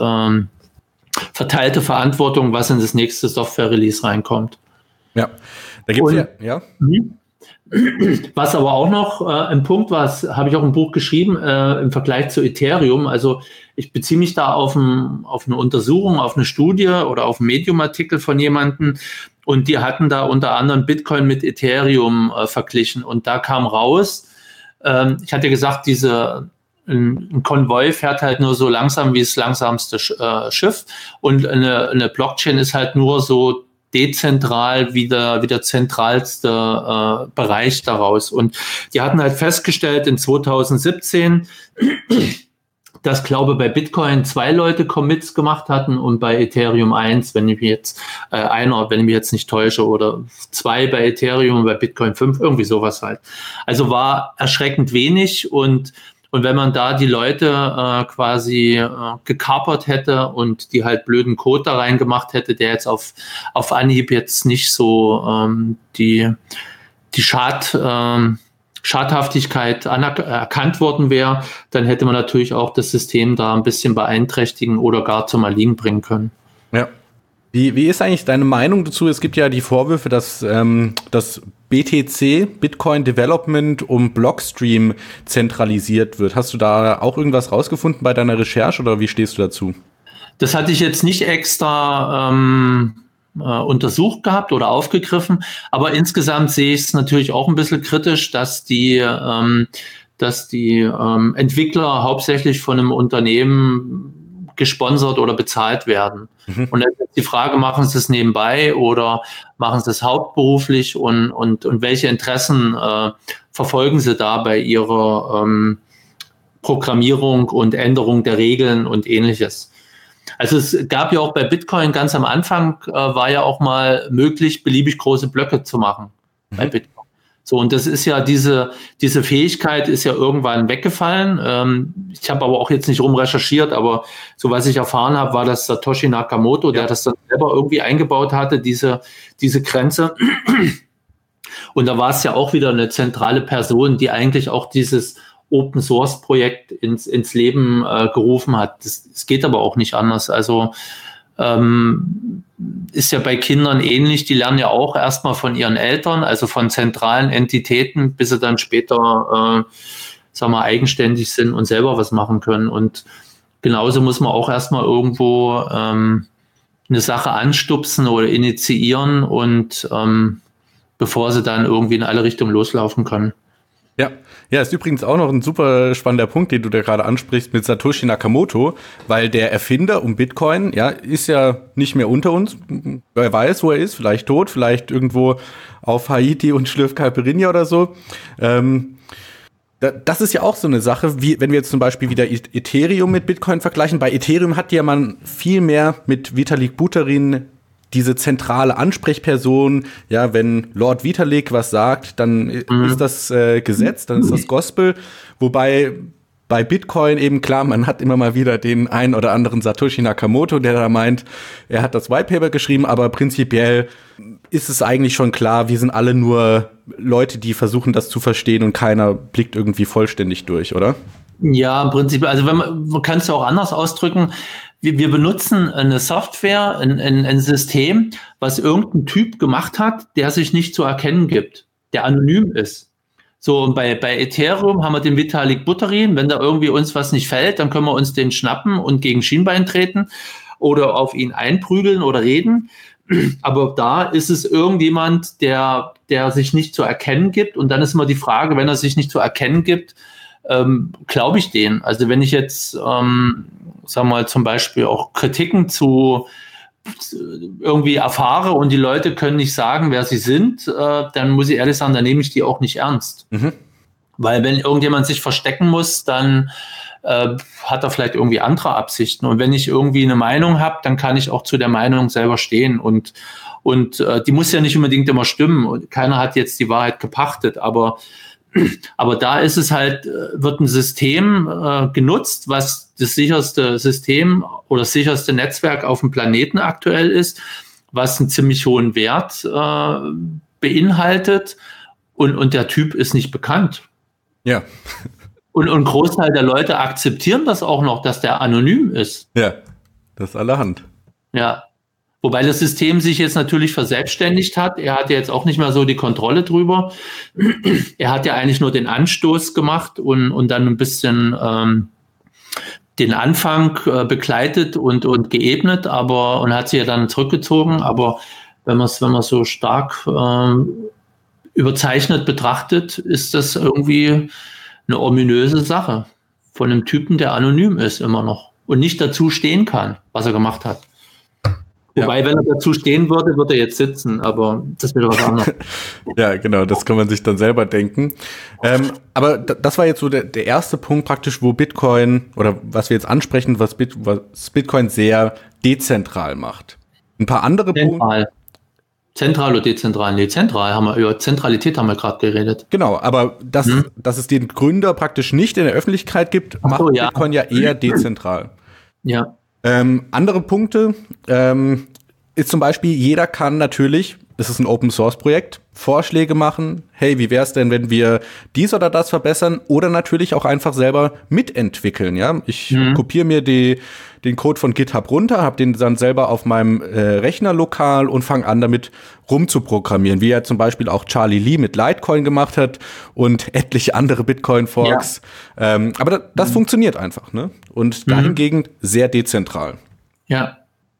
Verantwortung, was in das nächste Software-Release reinkommt. Ja, da gibt es ja. Was aber auch noch ein Punkt war, habe ich auch im Buch geschrieben, im Vergleich zu Ethereum. Also ich beziehe mich da auf eine Untersuchung, auf eine Studie oder auf einen Medium-Artikel von jemandem, und die hatten da unter anderem Bitcoin mit Ethereum verglichen. Und da kam raus, ich hatte gesagt, ein Konvoi fährt halt nur so langsam wie das langsamste Schiff, und eine Blockchain ist halt nur so dezentral wie der zentralste Bereich daraus. Und die hatten halt festgestellt in 2017, dass, glaube ich, bei Bitcoin 2 Leute Commits gemacht hatten und bei Ethereum 1, wenn ich mich jetzt nicht täusche, oder 2 bei Ethereum und bei Bitcoin 5, irgendwie sowas halt. Also war erschreckend wenig, und wenn man da die Leute quasi gekapert hätte und die halt blöden Code da reingemacht hätte, der jetzt auf Anhieb jetzt nicht so die Schadhaftigkeit erkannt worden wäre, dann hätte man natürlich auch das System da ein bisschen beeinträchtigen oder gar zum Erliegen bringen können. Ja. Wie ist eigentlich deine Meinung dazu? Es gibt ja die Vorwürfe, dass das BTC, Bitcoin Development, um Blockstream zentralisiert wird. Hast du da auch irgendwas rausgefunden bei deiner Recherche, oder wie stehst du dazu? Das hatte ich jetzt nicht extra untersucht gehabt oder aufgegriffen, aber insgesamt sehe ich es natürlich auch ein bisschen kritisch, dass die Entwickler hauptsächlich von einem Unternehmen gesponsert oder bezahlt werden. Mhm. Und dann ist die Frage, machen sie es nebenbei oder machen sie es hauptberuflich, und welche Interessen verfolgen sie da bei ihrer Programmierung und Änderung der Regeln und Ähnliches. Also es gab ja auch bei Bitcoin ganz am Anfang, war ja auch mal möglich, beliebig große Blöcke zu machen bei Bitcoin. So, und das ist ja diese Fähigkeit ist ja irgendwann weggefallen. Ich habe aber auch jetzt nicht rumrecherchiert, aber so was ich erfahren habe, war das Satoshi Nakamoto, der das dann selber irgendwie eingebaut hatte, diese Grenze. Und da war es ja auch wieder eine zentrale Person, die eigentlich auch dieses Open Source Projekt ins Leben gerufen hat. Das geht aber auch nicht anders. Also ist ja bei Kindern ähnlich, die lernen ja auch erstmal von ihren Eltern, also von zentralen Entitäten, bis sie dann später eigenständig sind und selber was machen können. Und genauso muss man auch erstmal irgendwo eine Sache anstupsen oder initiieren, und bevor sie dann irgendwie in alle Richtungen loslaufen können. Ja, ist übrigens auch noch ein super spannender Punkt, den du da gerade ansprichst mit Satoshi Nakamoto, weil der Erfinder um Bitcoin, ja, ist ja nicht mehr unter uns. Wer weiß, wo er ist, vielleicht tot, vielleicht irgendwo auf Haiti und schlürft Caipirinha oder so. Das ist ja auch so eine Sache, wie wenn wir jetzt zum Beispiel wieder Ethereum mit Bitcoin vergleichen. Bei Ethereum hat ja man viel mehr mit Vitalik Buterin diese zentrale Ansprechperson, ja, wenn Lord Vitalik was sagt, dann ist das Gesetz, dann ist das Gospel, wobei bei Bitcoin eben klar, man hat immer mal wieder den einen oder anderen Satoshi Nakamoto, der da meint, er hat das White Paper geschrieben, aber prinzipiell ist es eigentlich schon klar, wir sind alle nur Leute, die versuchen, das zu verstehen, und keiner blickt irgendwie vollständig durch, oder? Ja, im Prinzip, also man kann es ja auch anders ausdrücken. Wir benutzen eine Software, ein System, was irgendein Typ gemacht hat, der sich nicht zu erkennen gibt, der anonym ist. So, und bei Ethereum haben wir den Vitalik Buterin. Wenn da irgendwie uns was nicht fällt, dann können wir uns den schnappen und gegen Schienbein treten oder auf ihn einprügeln oder reden. Aber da ist es irgendjemand, der sich nicht zu erkennen gibt. Und dann ist immer die Frage, wenn er sich nicht zu erkennen gibt, glaube ich den. Also wenn ich jetzt, sagen wir mal, zum Beispiel auch Kritiken zu irgendwie erfahre und die Leute können nicht sagen, wer sie sind, dann muss ich ehrlich sagen, dann nehme ich die auch nicht ernst. Weil wenn irgendjemand sich verstecken muss, dann hat er vielleicht irgendwie andere Absichten. Und wenn ich irgendwie eine Meinung habe, dann kann ich auch zu der Meinung selber stehen. Und die muss ja nicht unbedingt immer stimmen. Und keiner hat jetzt die Wahrheit gepachtet. Aber da ist es halt, wird ein System genutzt, was das sicherste System oder das sicherste Netzwerk auf dem Planeten aktuell ist, was einen ziemlich hohen Wert beinhaltet. Und der Typ ist nicht bekannt. Ja. Und ein Großteil der Leute akzeptieren das auch noch, dass der anonym ist. Ja, das ist allerhand. Ja, wobei das System sich jetzt natürlich verselbstständigt hat. Er hat ja jetzt auch nicht mehr so die Kontrolle drüber. Er hat ja eigentlich nur den Anstoß gemacht und dann ein bisschen den Anfang begleitet und geebnet, und hat sich ja dann zurückgezogen. Aber wenn man es so stark überzeichnet betrachtet, ist das irgendwie eine ominöse Sache von einem Typen, der anonym ist immer noch und nicht dazu stehen kann, was er gemacht hat. Wobei, wenn er dazu stehen würde, würde er jetzt sitzen, aber das wäre was anderes. Ja, genau, das kann man sich dann selber denken. Aber das war jetzt so der erste Punkt praktisch, wo Bitcoin, oder was wir jetzt ansprechen, was Bitcoin sehr dezentral macht. Ein paar andere Punkte. Zentral oder dezentral? Nee, über Zentralität haben wir gerade geredet. Genau, aber dass es den Gründer praktisch nicht in der Öffentlichkeit gibt, macht Bitcoin ja eher dezentral. Ja. Andere Punkte ist zum Beispiel, jeder kann natürlich, es ist ein Open-Source-Projekt, Vorschläge machen, hey, wie wäre es denn, wenn wir dies oder das verbessern, oder natürlich auch einfach selber mitentwickeln. Ja, ich kopiere mir den Code von GitHub runter, habe den dann selber auf meinem Rechner lokal und fange an, damit rumzuprogrammieren, wie ja zum Beispiel auch Charlie Lee mit Litecoin gemacht hat und etliche andere Bitcoin-Forks. Ja. Aber das funktioniert einfach, ne? Und dahingegen sehr dezentral. Ja.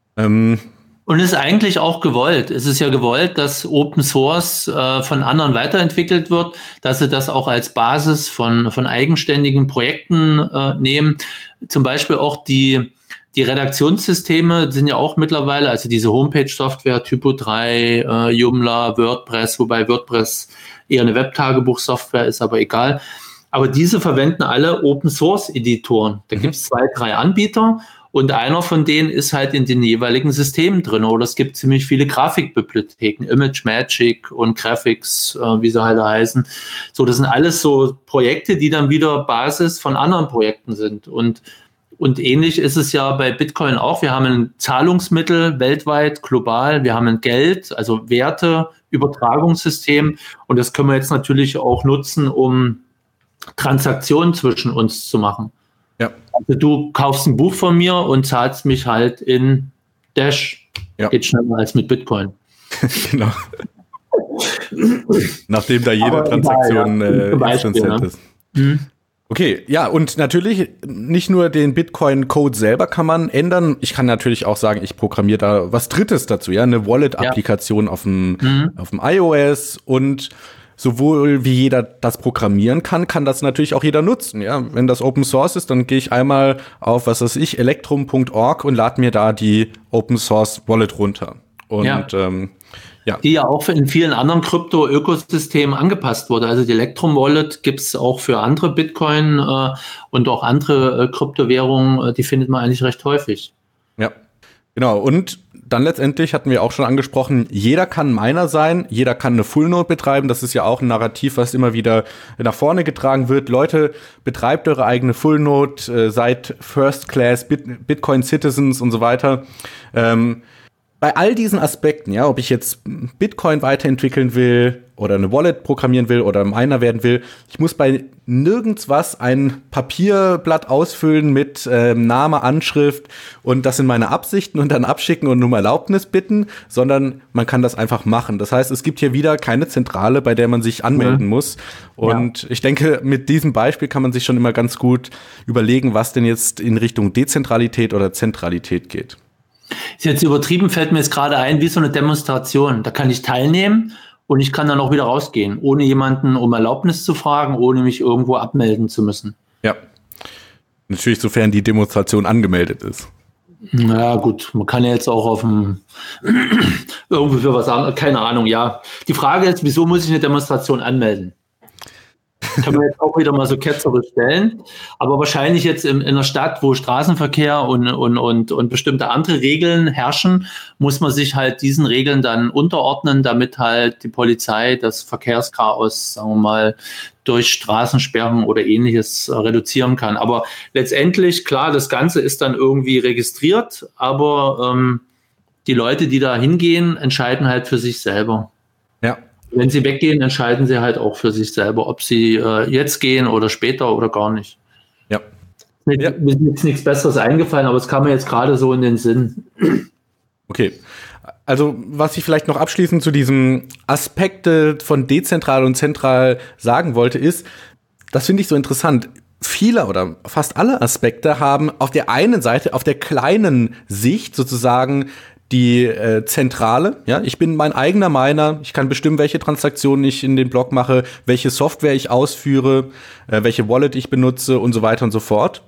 Und ist eigentlich auch gewollt. Es ist ja gewollt, dass Open Source von anderen weiterentwickelt wird, dass sie das auch als Basis von eigenständigen Projekten nehmen. Zum Beispiel auch die Redaktionssysteme sind ja auch mittlerweile, also diese Homepage-Software, Typo 3, Joomla, WordPress, wobei WordPress eher eine Webtagebuch-Software ist, aber egal. Aber diese verwenden alle Open-Source-Editoren. Da gibt es 2, 3 Anbieter. Und einer von denen ist halt in den jeweiligen Systemen drin. Oder es gibt ziemlich viele Grafikbibliotheken, ImageMagick und Graphics, wie sie halt heißen. So, das sind alles so Projekte, die dann wieder Basis von anderen Projekten sind. Und ähnlich ist es ja bei Bitcoin auch. Wir haben ein Zahlungsmittel weltweit, global. Wir haben ein Geld, also Werte, Übertragungssystem. Und das können wir jetzt natürlich auch nutzen, um Transaktionen zwischen uns zu machen. Ja. Also du kaufst ein Buch von mir und zahlst mich halt in Dash. Ja. Geht schneller als mit Bitcoin. Genau. Nachdem da jede Transaktion instanziert ist. Okay, ja, und natürlich nicht nur den Bitcoin-Code selber kann man ändern. Ich kann natürlich auch sagen, ich programmiere da was Drittes dazu, ja, eine Wallet-Applikation auf dem iOS, und sowohl wie jeder das programmieren kann das natürlich auch jeder nutzen, ja. Wenn das Open Source ist, dann gehe ich einmal auf, electrum.org und lade mir da die Open Source Wallet runter. Und die ja auch in vielen anderen Krypto-Ökosystemen angepasst wurde. Also die Electrum Wallet gibt es auch für andere Bitcoin und auch andere Kryptowährungen, die findet man eigentlich recht häufig. Ja, genau. Und dann letztendlich hatten wir auch schon angesprochen, jeder kann Miner sein, jeder kann eine Full-Node betreiben. Das ist ja auch ein Narrativ, was immer wieder nach vorne getragen wird. Leute, betreibt eure eigene Full-Node, seid First-Class, Bitcoin-Citizens und so weiter. Bei all diesen Aspekten, ja, ob ich jetzt Bitcoin weiterentwickeln will oder eine Wallet programmieren will oder Miner werden will, ich muss bei nirgends was ein Papierblatt ausfüllen mit Name, Anschrift und das sind meine Absichten und dann abschicken und um Erlaubnis bitten, sondern man kann das einfach machen. Das heißt, es gibt hier wieder keine Zentrale, bei der man sich anmelden muss. Und ich denke, mit diesem Beispiel kann man sich schon immer ganz gut überlegen, was denn jetzt in Richtung Dezentralität oder Zentralität geht. Ist jetzt übertrieben, fällt mir jetzt gerade ein, wie so eine Demonstration. Da kann ich teilnehmen und ich kann dann auch wieder rausgehen, ohne jemanden um Erlaubnis zu fragen, ohne mich irgendwo abmelden zu müssen. Ja, natürlich, sofern die Demonstration angemeldet ist. Na gut, man kann ja jetzt auch auf dem irgendwie für was sagen, keine Ahnung, ja. Die Frage ist, wieso muss ich eine Demonstration anmelden? Kann man jetzt auch wieder mal so ketzerisch stellen. Aber wahrscheinlich jetzt in einer Stadt, wo Straßenverkehr und bestimmte andere Regeln herrschen, muss man sich halt diesen Regeln dann unterordnen, damit halt die Polizei das Verkehrschaos, sagen wir mal, durch Straßensperren oder Ähnliches reduzieren kann. Aber letztendlich, klar, das Ganze ist dann irgendwie registriert, aber die Leute, die da hingehen, entscheiden halt für sich selber. Ja. Wenn sie weggehen, entscheiden sie halt auch für sich selber, ob sie jetzt gehen oder später oder gar nicht. Ja. Mir ist jetzt nichts Besseres eingefallen, aber es kam mir jetzt gerade so in den Sinn. Okay. Also, was ich vielleicht noch abschließend zu diesem Aspekte von dezentral und zentral sagen wollte, ist, das finde ich so interessant. Viele oder fast alle Aspekte haben auf der einen Seite, auf der kleinen Sicht sozusagen die Zentrale, ja, ich bin mein eigener Miner, ich kann bestimmen, welche Transaktionen ich in den Block mache, welche Software ich ausführe, welche Wallet ich benutze und so weiter und so fort.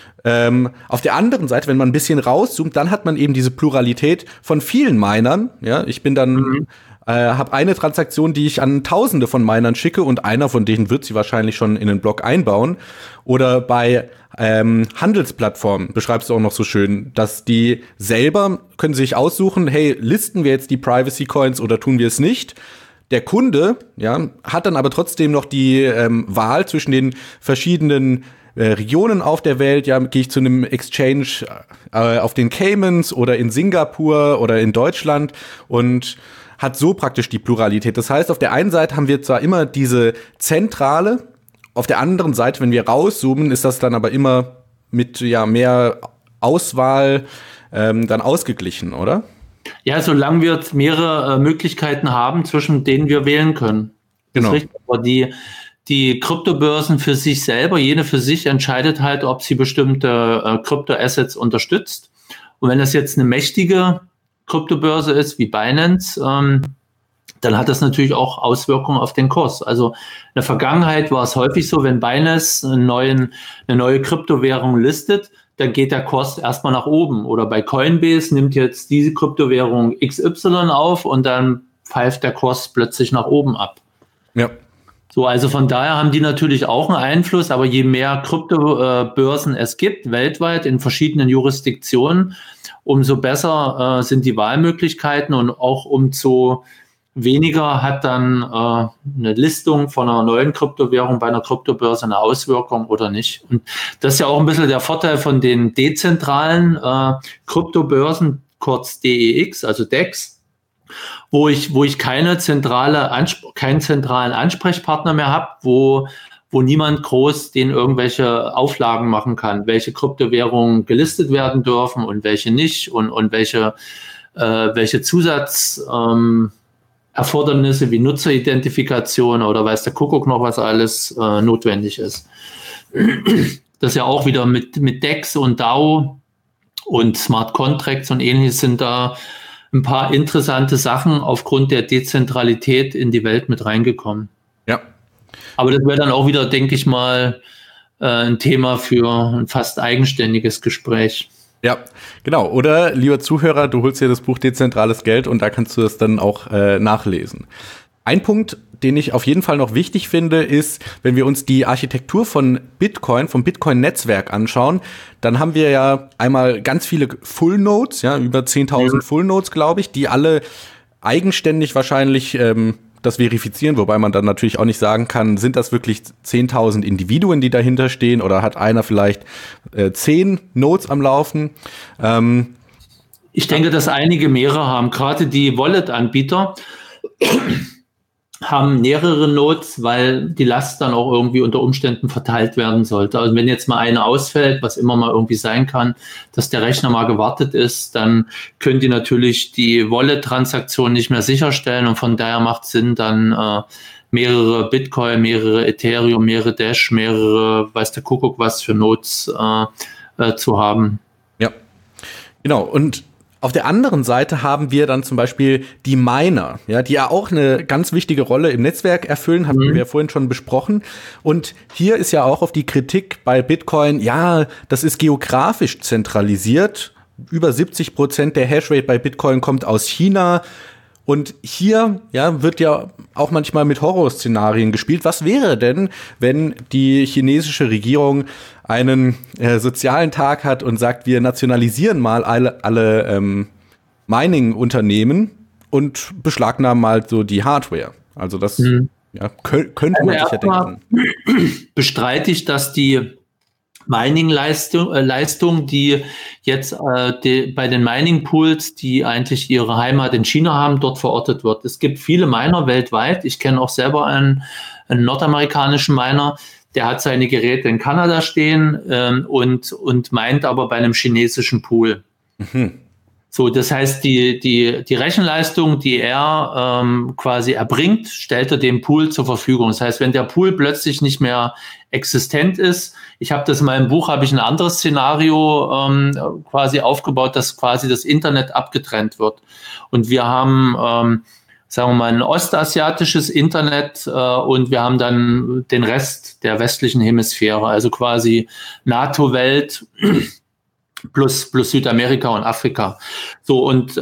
Auf der anderen Seite, wenn man ein bisschen rauszoomt, dann hat man eben diese Pluralität von vielen Minern, ja, ich bin dann habe eine Transaktion, die ich an Tausende von Minern schicke und einer von denen wird sie wahrscheinlich schon in den Block einbauen. Oder bei Handelsplattformen, beschreibst du auch noch so schön, dass die selber können sich aussuchen, hey, listen wir jetzt die Privacy Coins oder tun wir es nicht? Der Kunde, ja, hat dann aber trotzdem noch die Wahl zwischen den verschiedenen Regionen auf der Welt, ja, gehe ich zu einem Exchange auf den Caymans oder in Singapur oder in Deutschland und hat so praktisch die Pluralität. Das heißt, auf der einen Seite haben wir zwar immer diese Zentrale, auf der anderen Seite, wenn wir rauszoomen, ist das dann aber immer mit mehr Auswahl dann ausgeglichen, oder? Ja, solange wir mehrere Möglichkeiten haben, zwischen denen wir wählen können. Genau. Das ist richtig. Aber die Kryptobörsen für sich selber, jede für sich entscheidet halt, ob sie bestimmte Kryptoassets unterstützt. Und wenn das jetzt eine mächtige Kryptobörse ist, wie Binance, dann hat das natürlich auch Auswirkungen auf den Kurs. Also in der Vergangenheit war es häufig so, wenn Binance eine neue Kryptowährung listet, dann geht der Kurs erstmal nach oben. Oder bei Coinbase nimmt jetzt diese Kryptowährung XY auf und dann pfeift der Kurs plötzlich nach oben ab. Ja. So, also von daher haben die natürlich auch einen Einfluss, aber je mehr Kryptobörsen es gibt, weltweit in verschiedenen Jurisdiktionen, umso besser sind die Wahlmöglichkeiten und auch umso weniger hat dann eine Listung von einer neuen Kryptowährung bei einer Kryptobörse eine Auswirkung oder nicht. Und das ist ja auch ein bisschen der Vorteil von den dezentralen Kryptobörsen, kurz DEX, also DEX, wo ich keinen zentralen Ansprechpartner mehr habe, wo niemand groß den irgendwelche Auflagen machen kann, welche Kryptowährungen gelistet werden dürfen und welche nicht und welche Erfordernisse wie Nutzeridentifikation oder weiß der Kuckuck noch, was alles notwendig ist. Das ist ja auch wieder mit DEX und DAO und Smart Contracts und ähnliches sind da ein paar interessante Sachen aufgrund der Dezentralität in die Welt mit reingekommen. Ja. Aber das wäre dann auch wieder, denke ich mal, ein Thema für ein fast eigenständiges Gespräch. Ja, genau. Oder, lieber Zuhörer, du holst dir das Buch Dezentrales Geld und da kannst du das dann auch nachlesen. Ein Punkt, den ich auf jeden Fall noch wichtig finde, ist, wenn wir uns die Architektur von Bitcoin, vom Bitcoin-Netzwerk anschauen, dann haben wir ja einmal ganz viele Full Nodes, ja, über 10.000 Full Nodes, glaube ich, die alle eigenständig wahrscheinlich das verifizieren, wobei man dann natürlich auch nicht sagen kann, sind das wirklich 10.000 Individuen, die dahinter stehen oder hat einer vielleicht 10 Nodes am Laufen? Ich denke, dass einige mehrere haben. Gerade die Wallet-Anbieter haben mehrere Nodes, weil die Last dann auch irgendwie unter Umständen verteilt werden sollte. Also wenn jetzt mal eine ausfällt, was immer mal irgendwie sein kann, dass der Rechner mal gewartet ist, dann können die natürlich die Wallet-Transaktion nicht mehr sicherstellen und von daher macht es Sinn, dann mehrere Bitcoin, mehrere Ethereum, mehrere Dash, mehrere, weiß der Kuckuck was für Nodes zu haben. Ja, genau. Und auf der anderen Seite haben wir dann zum Beispiel die Miner, ja, die ja auch eine ganz wichtige Rolle im Netzwerk erfüllen, haben wir ja vorhin schon besprochen. Und hier ist ja auch auf die Kritik bei Bitcoin, ja, das ist geografisch zentralisiert. über 70% der Hashrate bei Bitcoin kommt aus China. Und hier wird ja auch manchmal mit Horrorszenarien gespielt. Was wäre denn, wenn die chinesische Regierung einen sozialen Tag hat und sagt, wir nationalisieren mal alle Mining-Unternehmen und beschlagnahmen mal so die Hardware? Also das könnte man sich ja denken. Bestreite ich, dass die Mining-Leistung, die jetzt bei den Mining-Pools, die eigentlich ihre Heimat in China haben, dort verortet wird. Es gibt viele Miner weltweit. Ich kenne auch selber einen nordamerikanischen Miner, der hat seine Geräte in Kanada stehen und meint aber bei einem chinesischen Pool. Mhm. So, das heißt, die Rechenleistung, die er quasi erbringt, stellt er dem Pool zur Verfügung. Das heißt, wenn der Pool plötzlich nicht mehr existent ist, ich habe das in meinem Buch, habe ich ein anderes Szenario quasi aufgebaut, dass quasi das Internet abgetrennt wird. Und wir haben, sagen wir mal, ein ostasiatisches Internet und wir haben dann den Rest der westlichen Hemisphäre, also quasi NATO-Welt, plus Südamerika und Afrika. So, und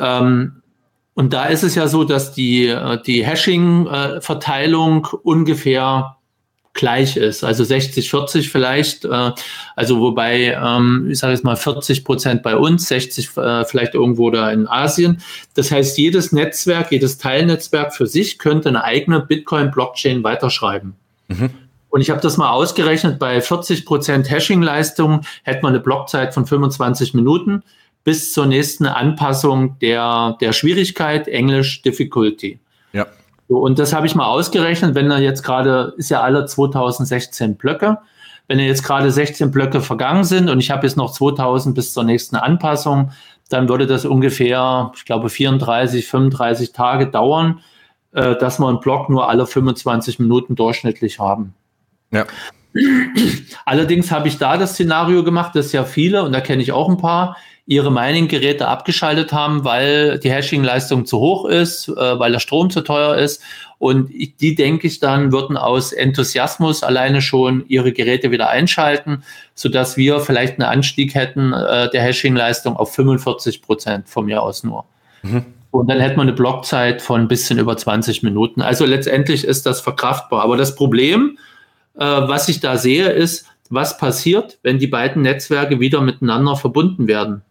da ist es ja so, dass die Hashing-Verteilung ungefähr gleich ist, also 60-40 vielleicht, also wobei, ich sage jetzt mal 40% bei uns, 60 vielleicht irgendwo da in Asien. Das heißt, jedes Netzwerk, jedes Teilnetzwerk für sich könnte eine eigene Bitcoin-Blockchain weiterschreiben. Mhm. Und ich habe das mal ausgerechnet, bei 40% Hashing-Leistung hätte man eine Blockzeit von 25 Minuten bis zur nächsten Anpassung der Schwierigkeit, Englisch Difficulty. Ja. So, und das habe ich mal ausgerechnet, wenn er jetzt gerade, ist ja alle 2016 Blöcke, wenn jetzt gerade 16 Blöcke vergangen sind und ich habe jetzt noch 2000 bis zur nächsten Anpassung, dann würde das ungefähr, ich glaube, 34, 35 Tage dauern, dass wir einen Block nur alle 25 Minuten durchschnittlich haben. Ja. Allerdings habe ich da das Szenario gemacht, dass ja viele, und da kenne ich auch ein paar, ihre Mining-Geräte abgeschaltet haben, weil die Hashing-Leistung zu hoch ist, weil der Strom zu teuer ist. Und die, denke ich, dann würden aus Enthusiasmus alleine schon ihre Geräte wieder einschalten, sodass wir vielleicht einen Anstieg hätten der Hashing-Leistung auf 45% von mir aus nur. Mhm. Und dann hätten wir eine Blockzeit von ein bisschen über 20 Minuten. Also letztendlich ist das verkraftbar. Aber das Problem, was ich da sehe, ist, was passiert, wenn die beiden Netzwerke wieder miteinander verbunden werden.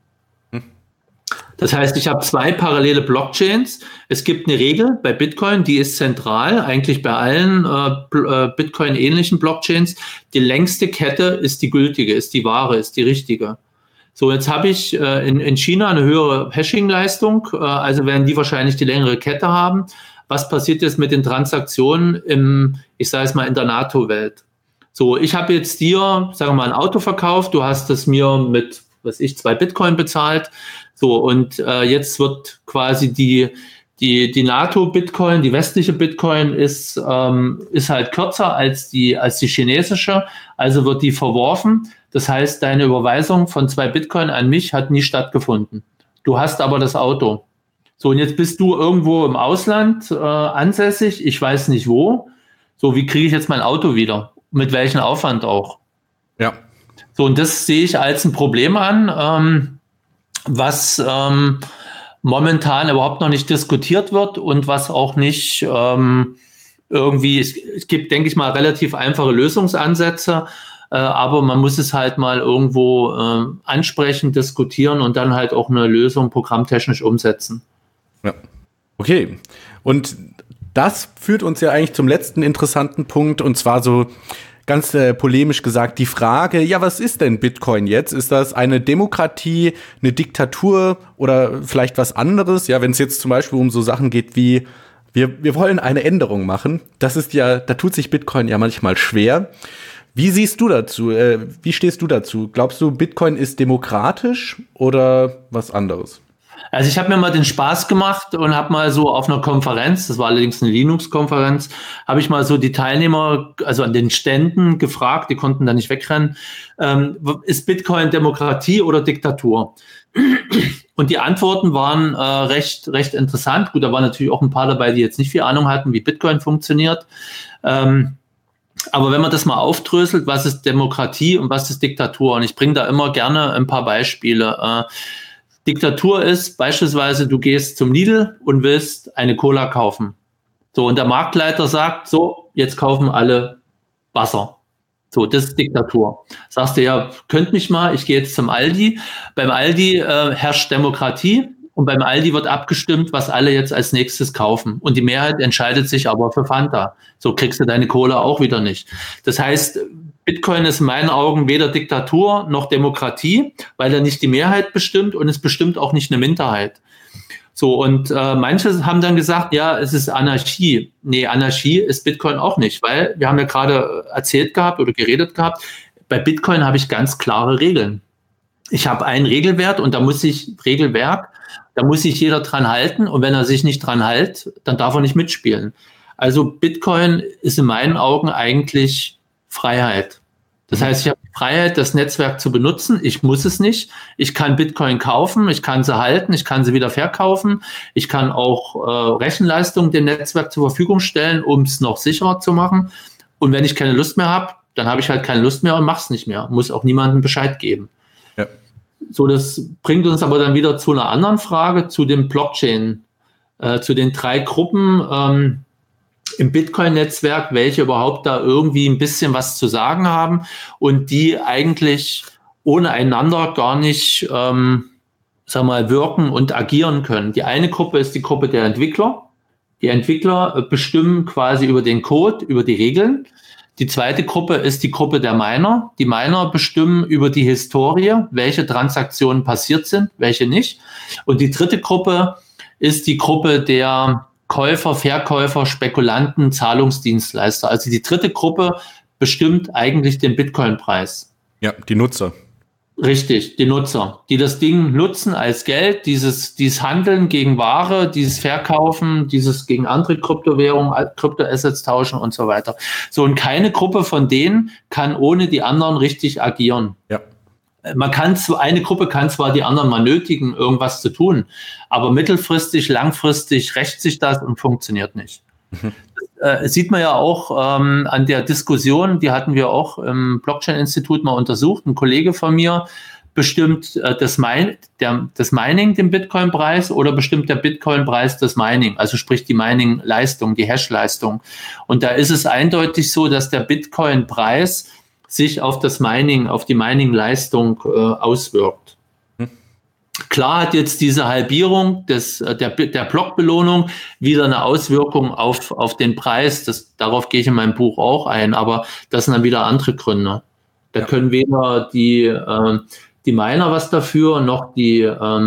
Das heißt, ich habe zwei parallele Blockchains. Es gibt eine Regel bei Bitcoin, die ist zentral, eigentlich bei allen Bitcoin-ähnlichen Blockchains. Die längste Kette ist die gültige, ist die wahre, ist die richtige. So, jetzt habe ich in China eine höhere Hashing-Leistung, also werden die wahrscheinlich die längere Kette haben. Was passiert jetzt mit den Transaktionen ich sage es mal, in der NATO-Welt? So, ich habe jetzt dir, sagen wir mal, ein Auto verkauft, du hast es mir mit, 2 Bitcoin bezahlt. So, und jetzt wird quasi die NATO-Bitcoin, die westliche Bitcoin ist halt kürzer als die chinesische, also wird die verworfen. Das heißt, deine Überweisung von 2 Bitcoin an mich hat nie stattgefunden. Du hast aber das Auto. So, und jetzt bist du irgendwo im Ausland ansässig, ich weiß nicht wo. So, wie kriege ich jetzt mein Auto wieder? Mit welchem Aufwand auch? Ja. So, und das sehe ich als ein Problem an, was momentan überhaupt noch nicht diskutiert wird und was auch nicht irgendwie, es gibt, denke ich mal, relativ einfache Lösungsansätze, aber man muss es halt mal irgendwo ansprechen, diskutieren und dann halt auch eine Lösung programmtechnisch umsetzen. Ja, okay. Und das führt uns ja eigentlich zum letzten interessanten Punkt, und zwar so ganz polemisch gesagt die Frage, ja, was ist denn Bitcoin jetzt? Ist das eine Demokratie, eine Diktatur oder vielleicht was anderes? Ja, wenn es jetzt zum Beispiel um so Sachen geht wie, wir wollen eine Änderung machen, das ist ja, da tut sich Bitcoin ja manchmal schwer. Wie siehst du dazu? Wie stehst du dazu? Glaubst du, Bitcoin ist demokratisch oder was anderes? Also ich habe mir mal den Spaß gemacht und habe mal so auf einer Konferenz, das war allerdings eine Linux-Konferenz, habe ich mal so die Teilnehmer, also an den Ständen gefragt, die konnten da nicht wegrennen, ist Bitcoin Demokratie oder Diktatur? Und die Antworten waren recht interessant. Gut, da waren natürlich auch ein paar dabei, die jetzt nicht viel Ahnung hatten, wie Bitcoin funktioniert. Aber wenn man das mal aufdröselt, was ist Demokratie und was ist Diktatur? Und ich bringe da immer gerne ein paar Beispiele. Diktatur ist beispielsweise, du gehst zum Lidl und willst eine Cola kaufen. So, und der Marktleiter sagt, so, jetzt kaufen alle Wasser. So, das ist Diktatur. Sagst du, ja, könnt mich mal, ich gehe jetzt zum Aldi. Beim Aldi herrscht Demokratie und beim Aldi wird abgestimmt, was alle jetzt als nächstes kaufen. Und die Mehrheit entscheidet sich aber für Fanta. So kriegst du deine Cola auch wieder nicht. Das heißt, Bitcoin ist in meinen Augen weder Diktatur noch Demokratie, weil er nicht die Mehrheit bestimmt und es bestimmt auch nicht eine Minderheit. So, und manche haben dann gesagt, ja, es ist Anarchie. Nee, Anarchie ist Bitcoin auch nicht, weil wir haben ja gerade erzählt gehabt oder geredet gehabt, bei Bitcoin habe ich ganz klare Regeln. Ich habe einen Regelwert und da muss sich jeder dran halten und wenn er sich nicht dran hält, dann darf er nicht mitspielen. Also Bitcoin ist in meinen Augen eigentlich Freiheit. Das heißt, ich habe die Freiheit, das Netzwerk zu benutzen. Ich muss es nicht. Ich kann Bitcoin kaufen, ich kann sie halten, ich kann sie wieder verkaufen. Ich kann auch Rechenleistung dem Netzwerk zur Verfügung stellen, um es noch sicherer zu machen. Und wenn ich keine Lust mehr habe, dann habe ich halt keine Lust mehr und mache es nicht mehr. Muss auch niemandem Bescheid geben. Ja. So, das bringt uns aber dann wieder zu einer anderen Frage, zu dem Blockchain, zu den 3 Gruppen im Bitcoin-Netzwerk, welche überhaupt da irgendwie ein bisschen was zu sagen haben und die eigentlich ohne einander gar nicht, wirken und agieren können. Die eine Gruppe ist die Gruppe der Entwickler. Die Entwickler bestimmen quasi über den Code, über die Regeln. Die zweite Gruppe ist die Gruppe der Miner. Die Miner bestimmen über die Historie, welche Transaktionen passiert sind, welche nicht. Und die dritte Gruppe ist die Gruppe der Käufer, Verkäufer, Spekulanten, Zahlungsdienstleister. Also die dritte Gruppe bestimmt eigentlich den Bitcoin-Preis. Ja, die Nutzer. Richtig, die Nutzer, die das Ding nutzen als Geld, dieses Handeln gegen Ware, dieses Verkaufen, dieses gegen andere Kryptowährungen, Kryptoassets tauschen und so weiter. So, und keine Gruppe von denen kann ohne die anderen richtig agieren. Ja. Eine Gruppe kann zwar die anderen mal nötigen, irgendwas zu tun, aber mittelfristig, langfristig rächt sich das und funktioniert nicht. Das sieht man ja auch an der Diskussion, die hatten wir auch im Blockchain-Institut mal untersucht. Ein Kollege von mir bestimmt das Mining den Bitcoin-Preis oder bestimmt der Bitcoin-Preis das Mining, also sprich die Mining-Leistung, die Hash-Leistung. Und da ist es eindeutig so, dass der Bitcoin-Preis sich auf das Mining, auf die Mining-Leistung auswirkt. Klar hat jetzt diese Halbierung der Blockbelohnung wieder eine Auswirkung auf den Preis. Darauf gehe ich in meinem Buch auch ein, aber das sind dann wieder andere Gründe. Da können weder die Miner was dafür, noch die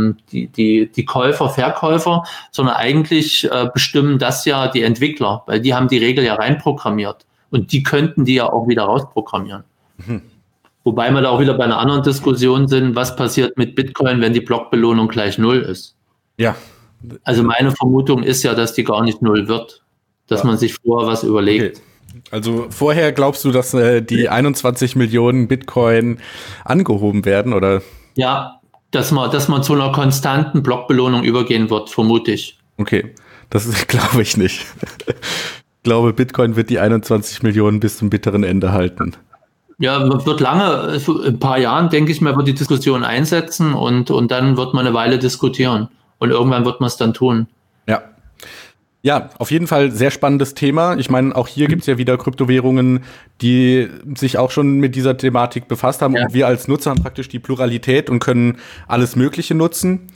Käufer, Verkäufer, sondern eigentlich bestimmen das ja die Entwickler, weil die haben die Regel ja reinprogrammiert und die könnten die ja auch wieder rausprogrammieren. Wobei wir da auch wieder bei einer anderen Diskussion sind, was passiert mit Bitcoin, wenn die Blockbelohnung gleich 0 ist. Ja. Also meine Vermutung ist ja, dass die gar nicht 0 wird, dass man sich vorher was überlegt. Okay. Also vorher glaubst du, dass die 21 Millionen Bitcoin angehoben werden, oder? Ja, dass man zu einer konstanten Blockbelohnung übergehen wird, vermute ich. Okay, das glaube ich nicht. Ich glaube, Bitcoin wird die 21 Millionen bis zum bitteren Ende halten. Ja, wird lange, in ein paar Jahren, denke ich mal, wird die Diskussion einsetzen und dann wird man eine Weile diskutieren. Und irgendwann wird man es dann tun. Ja. Ja, auf jeden Fall sehr spannendes Thema. Ich meine, auch hier gibt es ja wieder Kryptowährungen, die sich auch schon mit dieser Thematik befasst haben. Ja. Und wir als Nutzer haben praktisch die Pluralität und können alles Mögliche nutzen.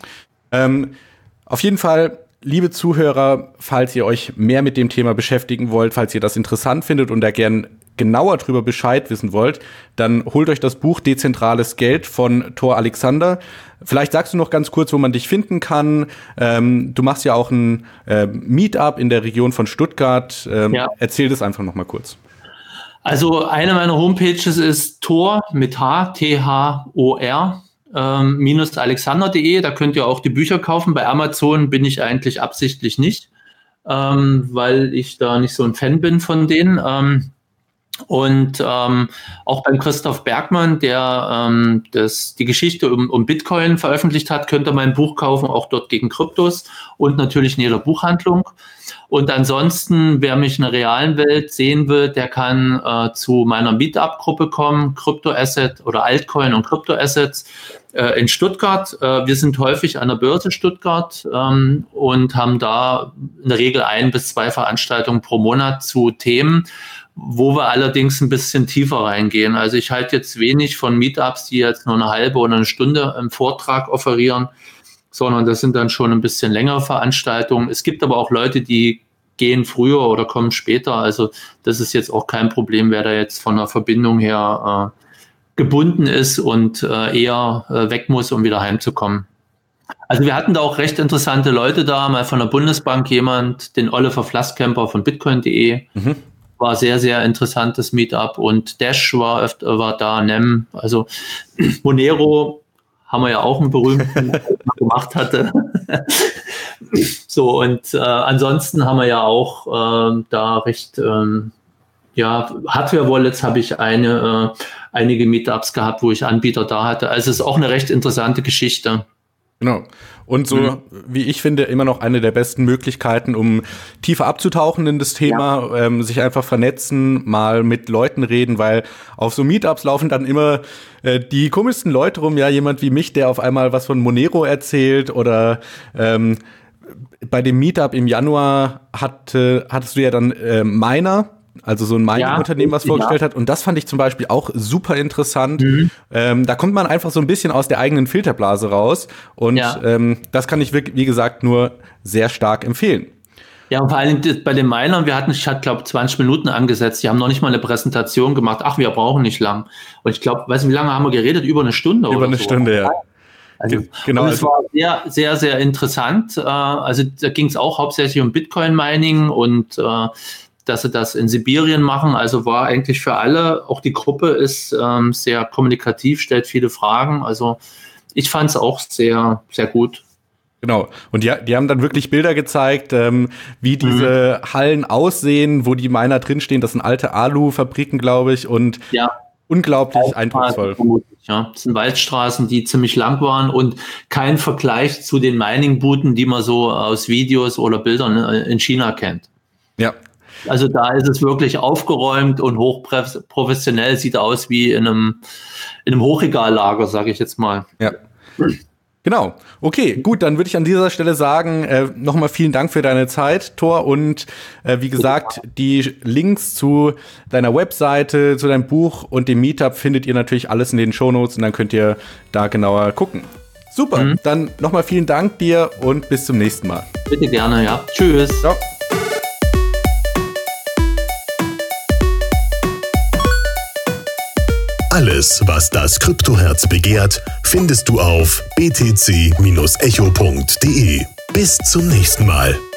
Auf jeden Fall, liebe Zuhörer, falls ihr euch mehr mit dem Thema beschäftigen wollt, falls ihr das interessant findet und da gern genauer drüber Bescheid wissen wollt, dann holt euch das Buch Dezentrales Geld von Thor Alexander. Vielleicht sagst du noch ganz kurz, wo man dich finden kann. Du machst ja auch ein Meetup in der Region von Stuttgart. Erzähl das einfach noch mal kurz. Also eine meiner Homepages ist Thor mit H, T-H-O-R, -alexander.de. Da könnt ihr auch die Bücher kaufen. Bei Amazon bin ich eigentlich absichtlich nicht, weil ich da nicht so ein Fan bin von denen. Und auch beim Christoph Bergmann, der die Geschichte um Bitcoin veröffentlicht hat, könnt ihr mein Buch kaufen, auch dort gegen Kryptos und natürlich in jeder Buchhandlung. Und ansonsten, wer mich in der realen Welt sehen will, der kann zu meiner Meetup-Gruppe kommen, Kryptoasset oder Altcoin und Kryptoassets. in Stuttgart. Wir sind häufig an der Börse Stuttgart und haben da in der Regel 1 bis 2 Veranstaltungen pro Monat zu Themen, wo wir allerdings ein bisschen tiefer reingehen. Also ich halte jetzt wenig von Meetups, die jetzt nur eine halbe oder eine Stunde im Vortrag offerieren, sondern das sind dann schon ein bisschen längere Veranstaltungen. Es gibt aber auch Leute, die gehen früher oder kommen später. Also das ist jetzt auch kein Problem, wer da jetzt von der Verbindung her gebunden ist und eher weg muss, um wieder heimzukommen. Also wir hatten da auch recht interessante Leute da, mal von der Bundesbank jemand, den Oliver Flasskemper von bitcoin.de, war sehr, sehr interessantes Meetup und Dash war da, Nem, also Monero haben wir ja auch einen berühmten gemacht hatte. So, und ansonsten haben wir ja auch da recht, Hardware-Wallets habe ich einige Meetups gehabt, wo ich Anbieter da hatte. Also es ist auch eine recht interessante Geschichte. Genau. Und so, wie ich finde, immer noch eine der besten Möglichkeiten, um tiefer abzutauchen in das Thema, sich einfach vernetzen, mal mit Leuten reden, weil auf so Meetups laufen dann immer die komischsten Leute rum, ja, jemand wie mich, der auf einmal was von Monero erzählt oder bei dem Meetup im Januar hattest du ja dann Miner, also so ein Mining-Unternehmen, was vorgestellt hat. Und das fand ich zum Beispiel auch super interessant. Da kommt man einfach so ein bisschen aus der eigenen Filterblase raus. Und das kann ich, wie gesagt, nur sehr stark empfehlen. Ja, und vor allem bei den Minern, ich hatte, glaube ich, 20 Minuten angesetzt. Die haben noch nicht mal eine Präsentation gemacht. Ach, wir brauchen nicht lang. Und ich glaube, wie lange haben wir geredet? Über eine Stunde oder so. Über eine Stunde, ja. Also, genau. Und es war sehr, sehr, sehr interessant. Also da ging es auch hauptsächlich um Bitcoin-Mining und dass sie das in Sibirien machen. Also war eigentlich für alle, auch die Gruppe ist sehr kommunikativ, stellt viele Fragen. Also ich fand es auch sehr, sehr gut. Genau. Und die haben dann wirklich Bilder gezeigt, wie diese Hallen aussehen, wo die Miner drinstehen. Das sind alte Alu-Fabriken, glaube ich. Und unglaublich eindrucksvoll. Ja, das sind Waldstraßen, die ziemlich lang waren und kein Vergleich zu den Mining-Booten, die man so aus Videos oder Bildern in China kennt. Ja. Also da ist es wirklich aufgeräumt und hochprofessionell, sieht aus wie in einem Hochregallager, sage ich jetzt mal. Ja. Genau. Okay, gut, dann würde ich an dieser Stelle sagen, nochmal vielen Dank für deine Zeit, Thor. Und wie gesagt, die Links zu deiner Webseite, zu deinem Buch und dem Meetup findet ihr natürlich alles in den Shownotes und dann könnt ihr da genauer gucken. Super, dann nochmal vielen Dank dir und bis zum nächsten Mal. Bitte gerne, ja. Tschüss. Ciao. Alles, was das Kryptoherz begehrt, findest du auf btc-echo.de. Bis zum nächsten Mal.